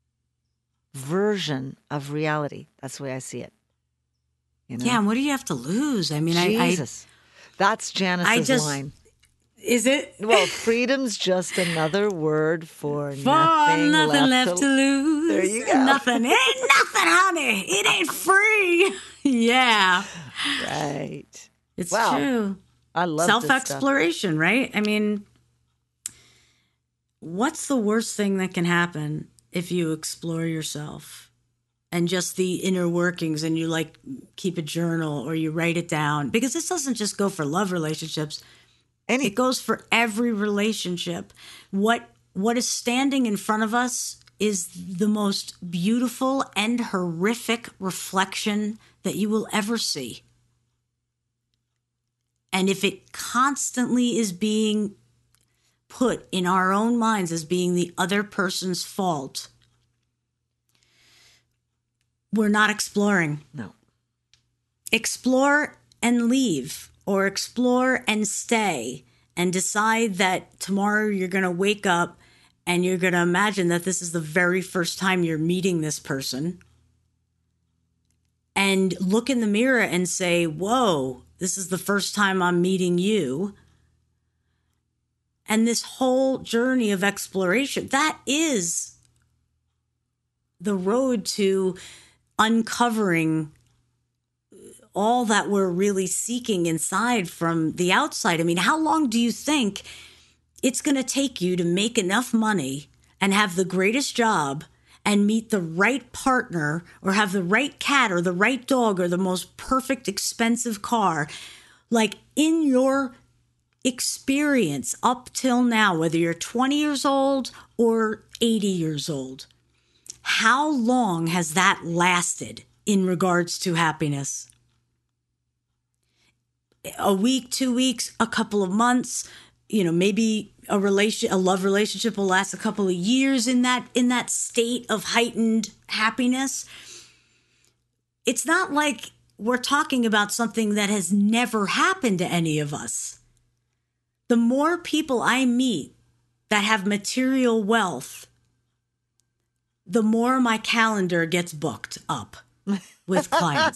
version of reality. That's the way I see it. You know? Yeah, and what do you have to lose? I mean, Jesus. I, I That's Janice's I just, line. Is it? Well, freedom's just another word for, for nothing, nothing left, left to, to lose. There you go. Nothing. It ain't nothing, honey. It ain't free. Yeah. Right. It's wow. true. I love self-exploration, right? I mean, what's the worst thing that can happen if you explore yourself and just the inner workings, and you like keep a journal or you write it down? Because this doesn't just go for love relationships. Any- it goes for every relationship. What what is standing in front of us is the most beautiful and horrific reflection that you will ever see. And if it constantly is being put in our own minds as being the other person's fault, we're not exploring. No. Explore and leave, or explore and stay, and decide that tomorrow you're going to wake up and you're going to imagine that this is the very first time you're meeting this person. And look in the mirror and say, whoa, this is the first time I'm meeting you. And this whole journey of exploration, that is the road to uncovering all that we're really seeking inside from the outside. I mean, how long do you think it's going to take you to make enough money and have the greatest job and meet the right partner, or have the right cat or the right dog or the most perfect expensive car? Like, in your experience up till now, whether you're twenty years old or eighty years old, how long has that lasted in regards to happiness? A week, two weeks, a couple of months, you know, maybe a relation, a love relationship will last a couple of years in that, in that state of heightened happiness. It's not like we're talking about something that has never happened to any of us. The more people I meet that have material wealth, the more my calendar gets booked up with clients.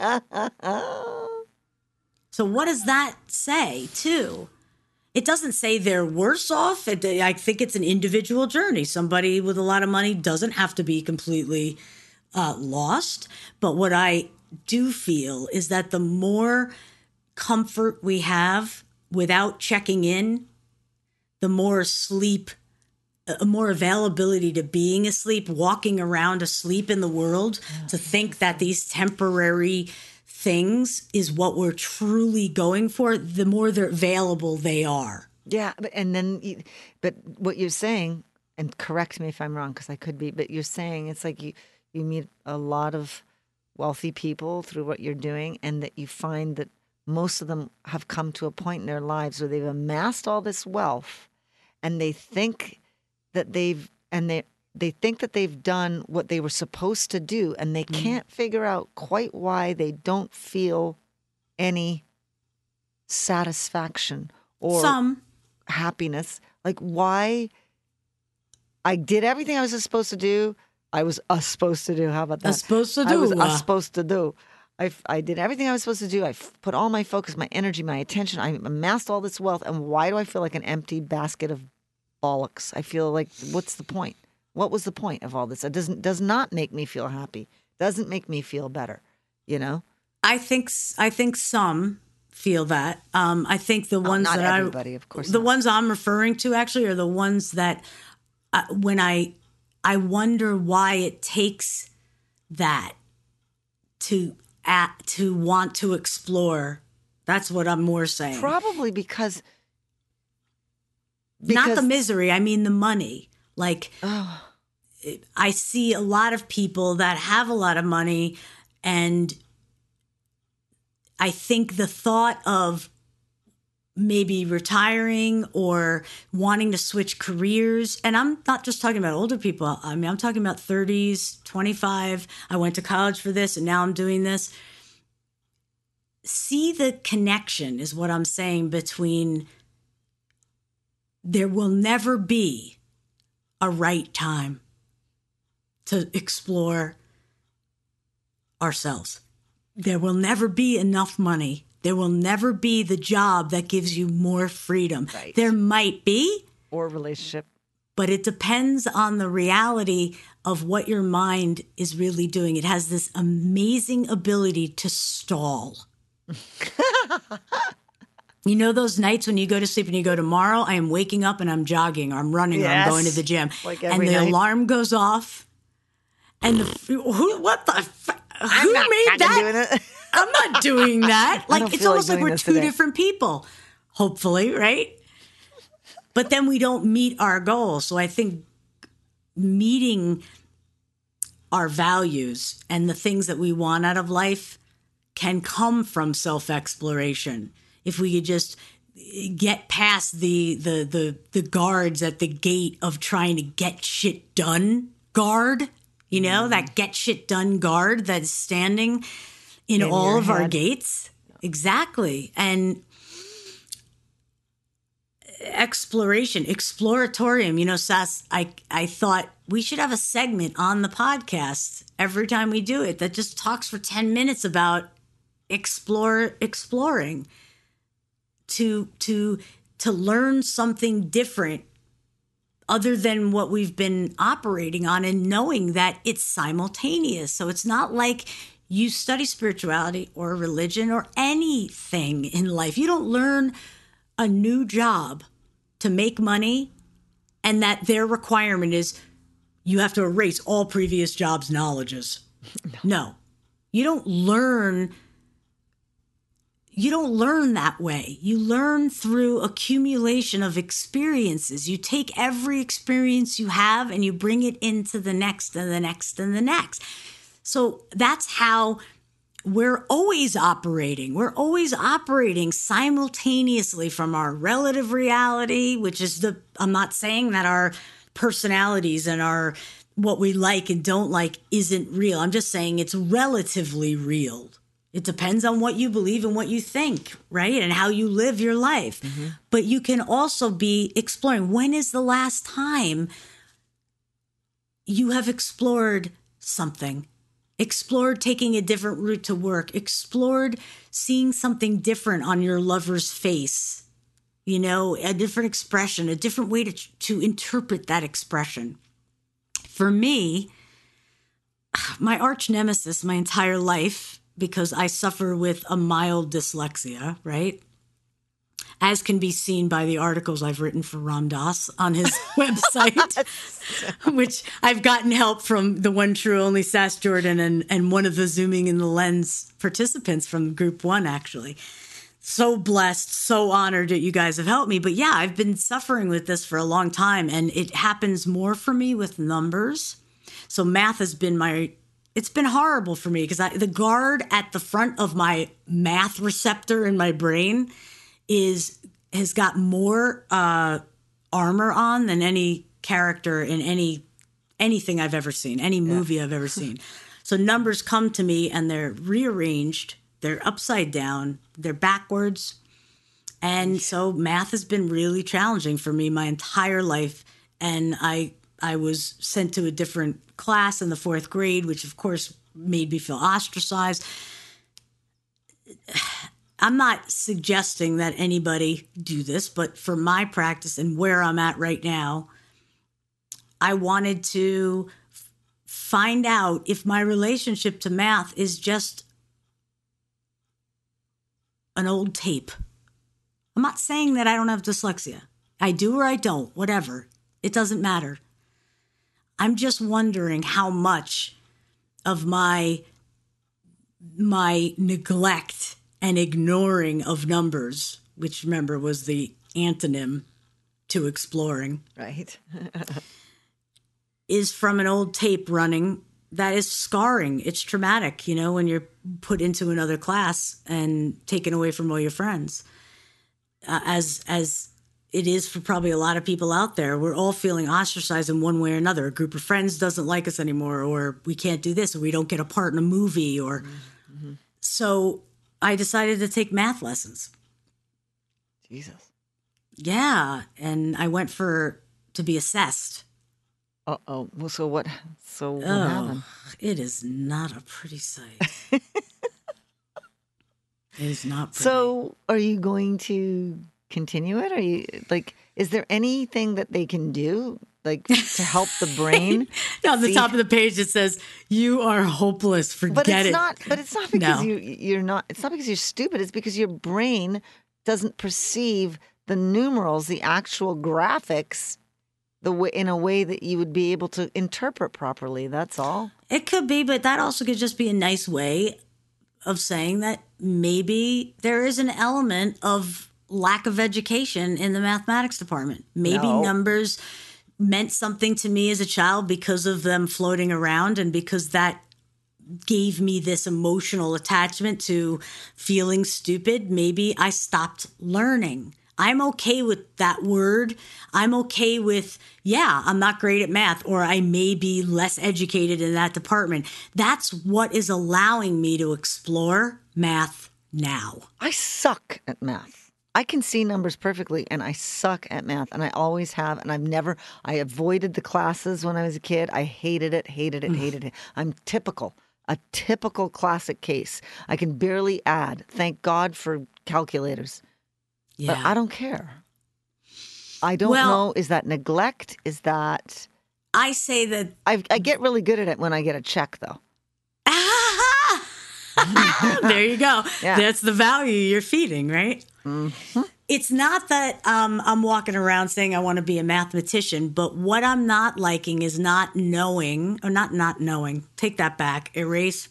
So what does that say, too? It doesn't say they're worse off. It, I think it's an individual journey. Somebody with a lot of money doesn't have to be completely uh, lost. But what I do feel is that the more comfort we have without checking in, the more sleep, a more availability to being asleep, walking around asleep in the world, to think that these temporary things is what we're truly going for, the more they're available they are. Yeah. And then, you, but what you're saying, and correct me if I'm wrong, because I could be, but you're saying it's like you, you meet a lot of wealthy people through what you're doing, and that you find that most of them have come to a point in their lives where they've amassed all this wealth, and they think that they've, and they, they think that they've done what they were supposed to do, and they can't figure out quite why they don't feel any satisfaction or Some. happiness. Like, why? I did everything I was supposed to do. I was uh, supposed to do. How about that? Uh, supposed to I was do, uh, uh. supposed to do. I, I did everything I was supposed to do. I f- put all my focus, my energy, my attention. I amassed all this wealth. And why do I feel like an empty basket of bollocks? I feel like, what's the point? What was the point of all this? It doesn't does not make me feel happy. Doesn't make me feel better. You know. I think I think some feel that. Um, I think the ones not that everybody, I, of course the not. ones I'm referring to actually are the ones that uh, when I I wonder why it takes that to at, to want to explore. That's what I'm more saying. Probably because, Not because the misery. I mean the money. Like. Oh. I see a lot of people that have a lot of money, and I think the thought of maybe retiring or wanting to switch careers, and I'm not just talking about older people. I mean, I'm talking about thirties, twenty-five. I went to college for this, and now I'm doing this. See the connection is what I'm saying between there will never be a right time to explore ourselves. There will never be enough money. There will never be the job that gives you more freedom. Right. There might be. Or relationship. But it depends on the reality of what your mind is really doing. It has this amazing ability to stall. You know those nights when you go to sleep and you go, tomorrow I am waking up and I'm jogging or I'm running Yes. or I'm going to the gym. Like and every the night. alarm goes off. And the, who, what the, f- I'm who not made fucking that? doing it. I'm not doing that. I Like, don't it's feel like almost like doing we're this two today. different people, hopefully, right? But then we don't meet our goals. So I think meeting our values and the things that we want out of life can come from self-exploration. If we could just get past the the the the guards at the gate of trying to get shit done guard, you know, mm. that get shit done guard that's standing in, in all of head. our gates. Exactly. And exploration, exploratorium, you know, Sass, I I thought we should have a segment on the podcast every time we do it that just talks for ten minutes about explore exploring. to to to learn something different other than what we've been operating on, and knowing that it's simultaneous. So it's not like you study spirituality or religion or anything in life. You don't learn a new job to make money and that their requirement is you have to erase all previous jobs' knowledges. No. no. You don't learn You don't learn that way. You learn through accumulation of experiences. You take every experience you have and you bring it into the next and the next and the next. So that's how we're always operating. We're always operating simultaneously from our relative reality, which is the, I'm not saying that our personalities and our, what we like and don't like isn't real. I'm just saying it's relatively real. It depends on what you believe and what you think, right? And how you live your life. Mm-hmm. But you can also be exploring. When is the last time you have explored something? Explored taking a different route to work. Explored seeing something different on your lover's face. You know, a different expression, a different way to, to interpret that expression. For me, my arch nemesis my entire life, because I suffer with a mild dyslexia, right? As can be seen by the articles I've written for Ram Dass on his website, which I've gotten help from the one true only Sass Jordan and, and one of the Zooming in the Lens participants from group one, actually. So blessed, so honored that you guys have helped me. But yeah, I've been suffering with this for a long time, and it happens more for me with numbers. So math has been my, it's been horrible for me because the guard at the front of my math receptor in my brain is has got more uh, armor on than any character in any anything I've ever seen, any movie yeah. I've ever seen. So numbers come to me and they're rearranged, they're upside down, they're backwards. And so math has been really challenging for me my entire life. And I I was sent to a different class in the fourth grade, which of course made me feel ostracized. I'm not suggesting that anybody do this, but for my practice and where I'm at right now, I wanted to f- find out if my relationship to math is just an old tape. I'm not saying that I don't have dyslexia. I do or I don't, whatever. It doesn't matter. I'm just wondering how much of my my neglect and ignoring of numbers, which remember was the antonym to exploring, right, is from an old tape running that is scarring. It's traumatic, you know, when you're put into another class and taken away from all your friends. Uh, as as it is for probably a lot of people out there, we're all feeling ostracized in one way or another. A group of friends doesn't like us anymore, or we can't do this, or we don't get a part in a movie, or mm-hmm. So I decided to take math lessons. Jesus. Yeah, and I went for to be assessed. Uh oh. Well, so what? So what oh, happened? It is not a pretty sight. It is not pretty. So, are you going to continue it? Are you like? Is there anything that they can do, like to help the brain? On the see? top of the page, it says, "You are hopeless. Forget but it's it." Not, but it's not because no. you you're not. It's not because you're stupid. It's because your brain doesn't perceive the numerals, the actual graphics, the way in a way that you would be able to interpret properly. That's all. It could be, but that also could just be a nice way of saying that maybe there is an element of lack of education in the mathematics department. Maybe no. numbers meant something to me as a child because of them floating around, and because that gave me this emotional attachment to feeling stupid. Maybe I stopped learning. I'm okay with that word. I'm okay with, yeah, I'm not great at math, or I may be less educated in that department. That's what is allowing me to explore math now. I suck at math. I can see numbers perfectly, and I suck at math, and I always have, and I've never, I avoided the classes when I was a kid. I hated it, hated it, hated it. I'm typical, a typical classic case. I can barely add. Thank God for calculators. Yeah. But I don't care. I don't well, know. Is that neglect? Is that... I say that... I, I get really good at it when I get a check, though. There you go. Yeah. That's the value you're feeding, right? Mm-hmm. It's not that um, I'm walking around saying I want to be a mathematician, but what I'm not liking is not knowing, or not not knowing. Take that back. Erase.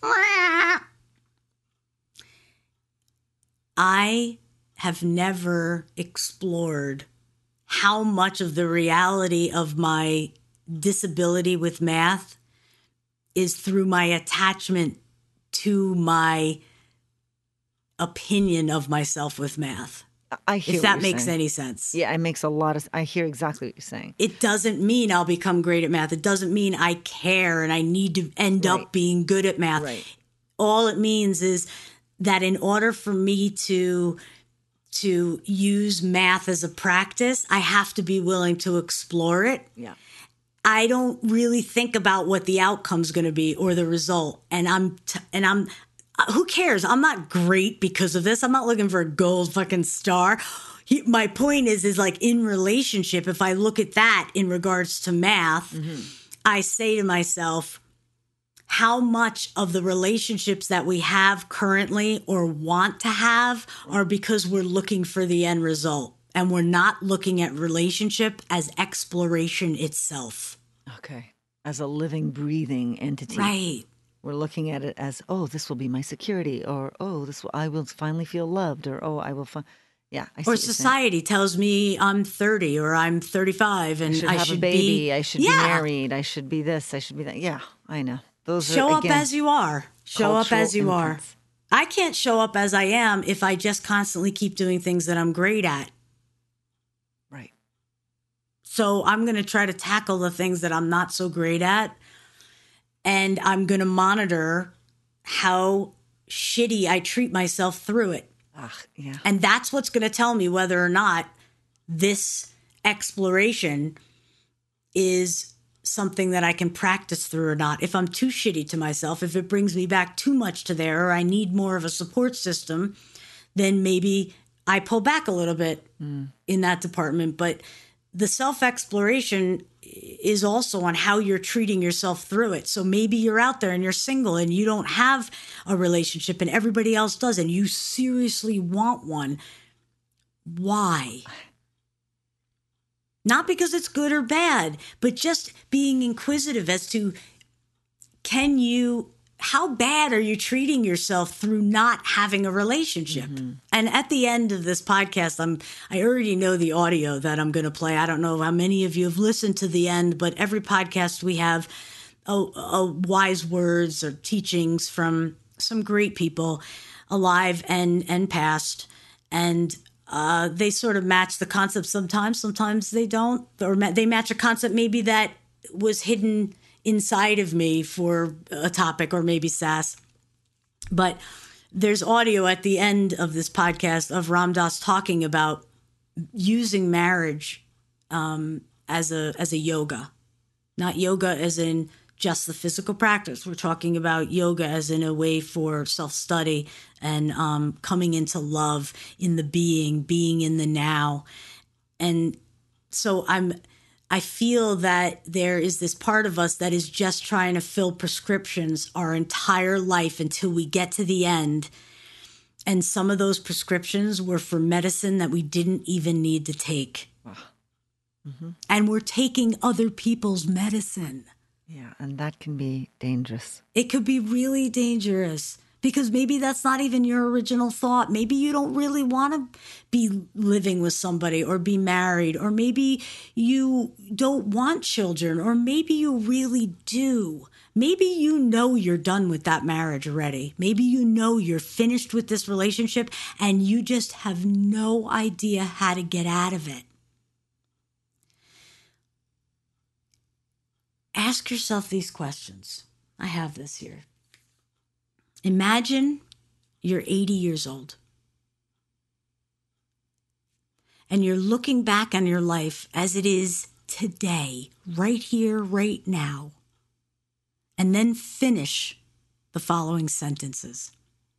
I have never explored how much of the reality of my disability with math is through my attachment to my opinion of myself with math. I hear if that what you're makes saying. any sense. Yeah, it makes a lot of... I hear exactly what you're saying. It doesn't mean I'll become great at math. It doesn't mean I care and I need to end Right. up being good at math. Right. All it means is that in order for me to to use math as a practice, I have to be willing to explore it. Yeah. I don't really think about what the outcome's going to be or the result. And I'm, t- and I'm, uh, who cares? I'm not great because of this. I'm not looking for a gold fucking star. He, my point is, is like in relationship, if I look at that in regards to math, mm-hmm. I say to myself, how much of the relationships that we have currently or want to have are because we're looking for the end result and we're not looking at relationship as exploration itself. Okay. As a living, breathing entity. Right. We're looking at it as, oh, this will be my security, or, oh, this will, I will finally feel loved, or, oh, I will find, yeah. I see or society tells me I'm thirty or I'm thirty-five and I should I have should a baby, be, I should yeah. be married, I should be this, I should be that. Yeah, I know. Those show are, up again, as you are. Show up as you imprints. are. I can't show up as I am if I just constantly keep doing things that I'm great at. Right. So I'm going to try to tackle the things that I'm not so great at. And I'm going to monitor how shitty I treat myself through it. Ugh, yeah. And that's what's going to tell me whether or not this exploration is something that I can practice through or not. If I'm too shitty to myself, if it brings me back too much to there, or I need more of a support system, then maybe I pull back a little bit mm. in that department. But the self-exploration is also on how you're treating yourself through it. So maybe you're out there and you're single and you don't have a relationship and everybody else does, and you seriously want one. Why? Not because it's good or bad, but just being inquisitive as to, can you, how bad are you treating yourself through not having a relationship? Mm-hmm. And at the end of this podcast, I'm, I already know the audio that I'm going to play. I don't know how many of you have listened to the end, but every podcast we have a, a wise words or teachings from some great people alive and, and past. And Uh, they sort of match the concept sometimes. Sometimes they don't. Or ma- they match a concept maybe that was hidden inside of me for a topic, or maybe S A S. But there's audio at the end of this podcast of Ram Dass talking about using marriage um, as a as a yoga. Not yoga as in just the physical practice. We're talking about yoga as in a way for self-study and um, coming into love in the being, being in the now. And so I'm, I feel that there is this part of us that is just trying to fill prescriptions our entire life until we get to the end. And some of those prescriptions were for medicine that we didn't even need to take. Mm-hmm. And we're taking other people's medicine. Yeah, and that can be dangerous. It could be really dangerous because maybe that's not even your original thought. Maybe you don't really want to be living with somebody or be married, or maybe you don't want children, or maybe you really do. Maybe you know you're done with that marriage already. Maybe you know you're finished with this relationship and you just have no idea how to get out of it. Ask yourself these questions. I have this here. Imagine you're eighty years old and you're looking back on your life as it is today, right here, right now, and then finish the following sentences.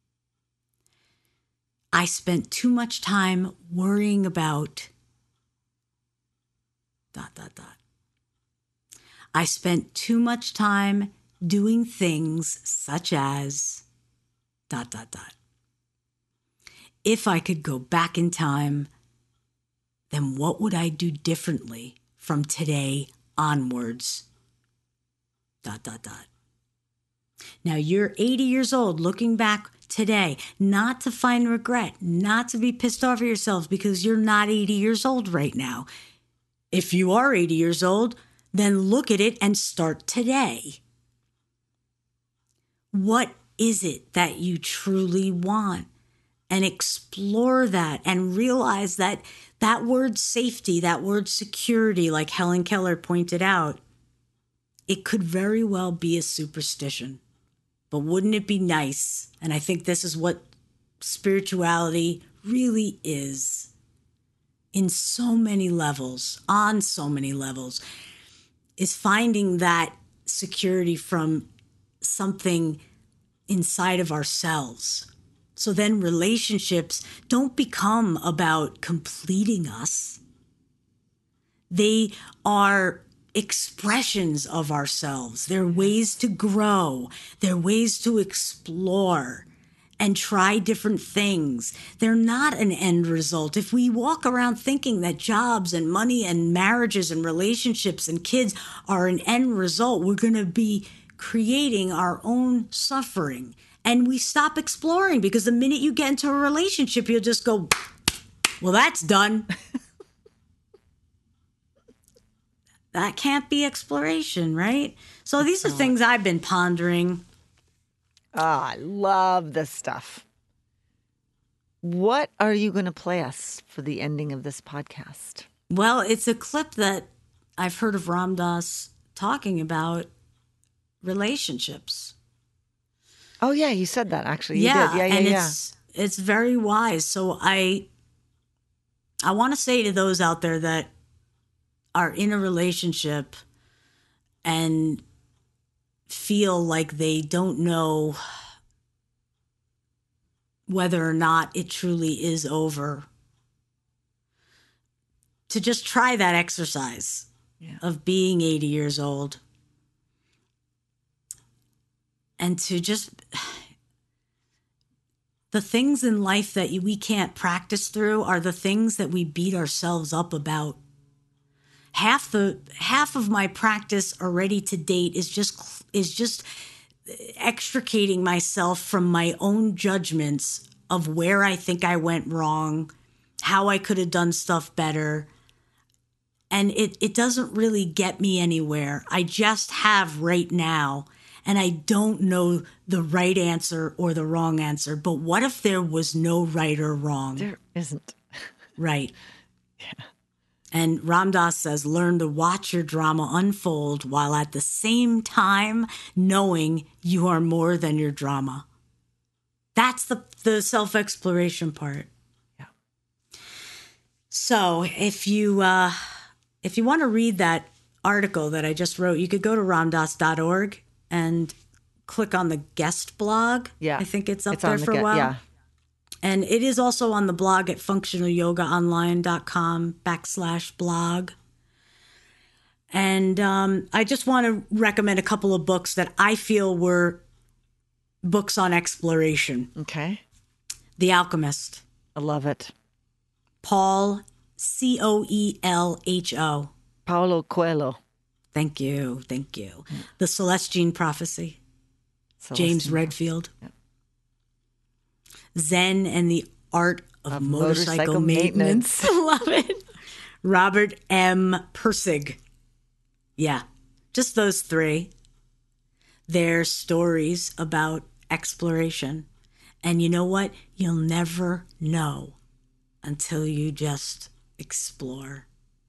I spent too much time worrying about dot, dot, dot. I spent too much time doing things such as dot, dot, dot. If I could go back in time, then what would I do differently from today onwards? Dot, dot, dot. Now you're eighty years old looking back today, not to find regret, not to be pissed off at yourselves because you're not eighty years old right now. If you are eighty years old, then look at it and start today. What is it that you truly want? And explore that and realize that that word safety, that word security, like Helen Keller pointed out, it could very well be a superstition. But wouldn't it be nice? And I think this is what spirituality really is in so many levels, on so many levels, is finding that security from something inside of ourselves. So then relationships don't become about completing us. They are expressions of ourselves. They're ways to grow. They're ways to explore and try different things. They're not an end result. If we walk around thinking that jobs and money and marriages and relationships and kids are an end result, we're going to be creating our own suffering. And we stop exploring, because the minute you get into a relationship, you'll just go, well, that's done. That can't be exploration, right? So these are things I've been pondering. Ah, I love this stuff. What are you going to play us for the ending of this podcast? Well, it's a clip that I've heard of Ram Dass talking about relationships. Oh, yeah, you said that, actually. You yeah, did. Yeah, yeah, and yeah. It's, it's very wise. So I, I want to say to those out there that are in a relationship and feel like they don't know whether or not it truly is over, to just try that exercise yeah. of being eighty years old and to just, the things in life that we can't practice through are the things that we beat ourselves up about. Half the half of my practice already to date is just is just extricating myself from my own judgments of where I think I went wrong, how I could have done stuff better. And it, it doesn't really get me anywhere. I just have right now, and I don't know the right answer or the wrong answer. But what if there was no right or wrong? There isn't. Right. Yeah. And Ram Dass says, learn to watch your drama unfold while at the same time knowing you are more than your drama. That's the, the self-exploration part. Yeah. So if you uh, if you want to read that article that I just wrote, you could go to ram dass dot org and click on the guest blog. Yeah. I think it's up it's there the for ge- a while. Yeah. And it is also on the blog at functional yoga online dot com backslash blog. And um, I just want to recommend a couple of books that I feel were books on exploration. Okay. The Alchemist. I love it. Paul, C O E L H O. Paulo Coelho. Thank you. Thank you. Mm. The Celestine Prophecy. Celestine. James Redfield. Yep. Zen and the Art of, of Motorcycle, motorcycle Maintenance. maintenance. Love it. Robert M. Pirsig. Yeah, just those three. They're stories about exploration. And you know what? You'll never know until you just explore.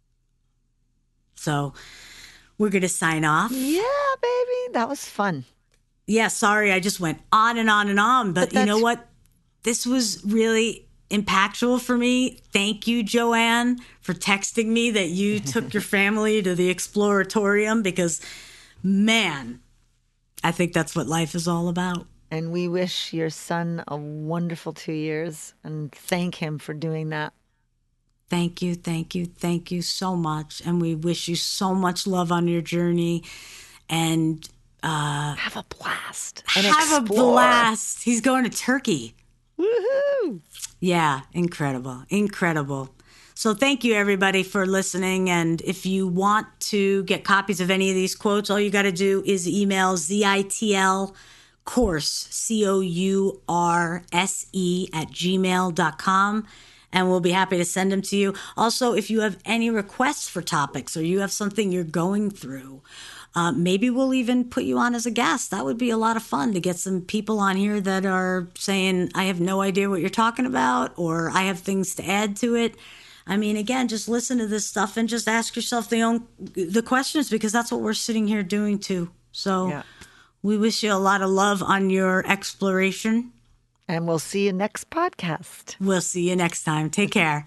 So we're going to sign off. Yeah, baby. That was fun. Yeah, sorry. I just went on and on and on. But, but you know what? This was really impactful for me. Thank you, Joanne, for texting me that you took your family to the Exploratorium, because, man, I think that's what life is all about. And we wish your son a wonderful two years and thank him for doing that. Thank you, thank you, thank you so much. And we wish you so much love on your journey. And uh, have a blast. And have explore. a blast. He's going to Turkey. Woohoo! Yeah, incredible, incredible. So thank you, everybody, for listening. And if you want to get copies of any of these quotes, all you got to do is email Z I T L course, C O U R S E, at gmail dot com. And we'll be happy to send them to you. Also, if you have any requests for topics or you have something you're going through, uh, maybe we'll even put you on as a guest. That would be a lot of fun to get some people on here that are saying, I have no idea what you're talking about, or I have things to add to it. I mean, again, just listen to this stuff and just ask yourself the own the questions, because that's what we're sitting here doing too. So yeah. We wish you a lot of love on your exploration. And we'll see you next podcast. We'll see you next time. Take care.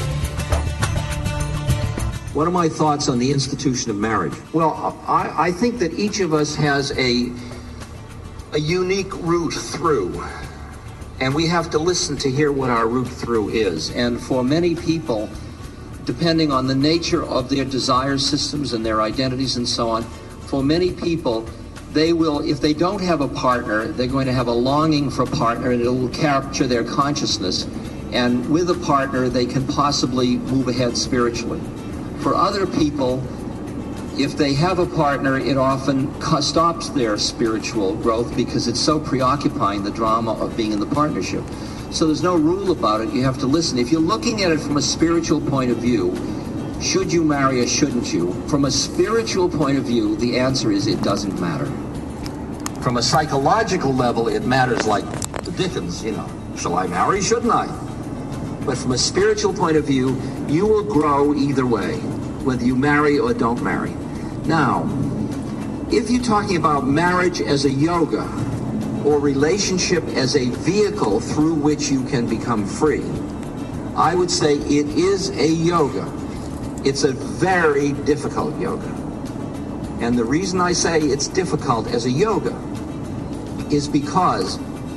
What are my thoughts on the institution of marriage? Well, I, I think that each of us has a, a unique route through, and we have to listen to hear what our route through is. And for many people, depending on the nature of their desire systems and their identities and so on, for many people, they will, if they don't have a partner, they're going to have a longing for a partner, and it will capture their consciousness. And with a partner, they can possibly move ahead spiritually. For other people, if they have a partner, it often stops their spiritual growth because it's so preoccupying, the drama of being in the partnership. So there's no rule about it. You have to listen. If you're looking at it from a spiritual point of view, should you marry or shouldn't you? From a spiritual point of view, the answer is it doesn't matter. From a psychological level, it matters like the dickens, you know. Shall I marry? Shouldn't I? But from a spiritual point of view, you will grow either way, whether you marry or don't marry. Now, if you're talking about marriage as a yoga or relationship as a vehicle through which you can become free, I would say it is a yoga. It's a very difficult yoga. And the reason I say it's difficult as a yoga is because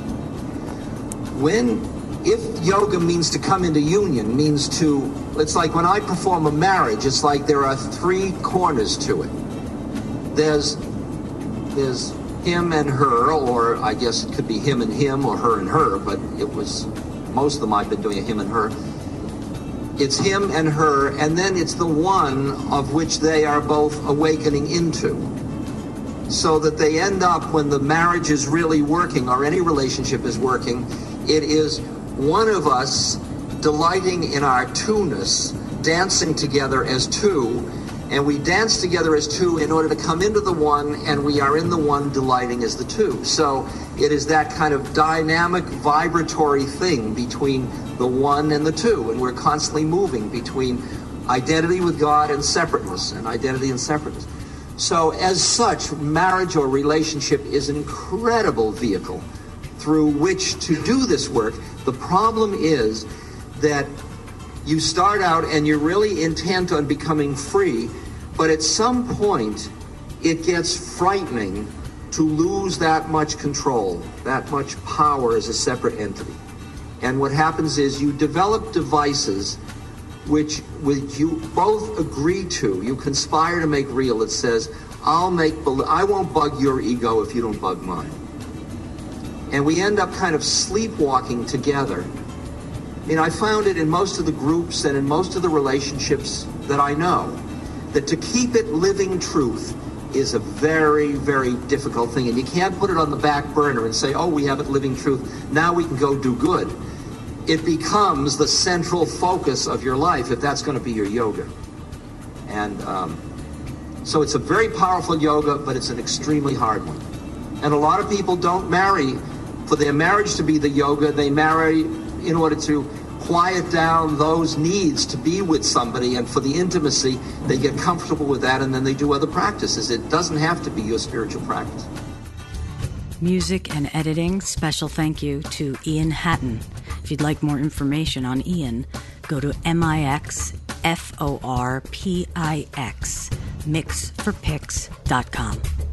when, if yoga means to come into union, means to, it's like when I perform a marriage, it's like there are three corners to it. There's, there's him and her, or I guess it could be him and him or her and her, but it was, most of them I've been doing a him and her. It's him and her, and then it's the one of which they are both awakening into. So that they end up, when the marriage is really working, or any relationship is working, it is one of us delighting in our two-ness, dancing together as two, and we dance together as two in order to come into the one, and we are in the one delighting as the two. So it is that kind of dynamic, vibratory thing between the one and the two, and we're constantly moving between identity with God and separateness, and identity and separateness. So as such, marriage or relationship is an incredible vehicle through which to do this work. The problem is that you start out and you're really intent on becoming free, but at some point it gets frightening to lose that much control, that much power as a separate entity. And what happens is you develop devices which, which you both agree to, you conspire to make real. It says, I'll make, I won't bug your ego if you don't bug mine. And we end up kind of sleepwalking together. I mean, I found it in most of the groups and in most of the relationships that I know, that to keep it living truth is a very, very difficult thing. And you can't put it on the back burner and say, oh, we have it living truth, now we can go do good. It becomes the central focus of your life if that's going to be your yoga. And um, so it's a very powerful yoga, but it's an extremely hard one. And a lot of people don't marry for their marriage to be the yoga. They marry in order to quiet down those needs to be with somebody, and for the intimacy, they get comfortable with that, and then they do other practices. It doesn't have to be your spiritual practice. Music and editing, special thank you to Ian Hatton. If you'd like more information on Ian, go to M I X F O R P I X, mix for pix dot com.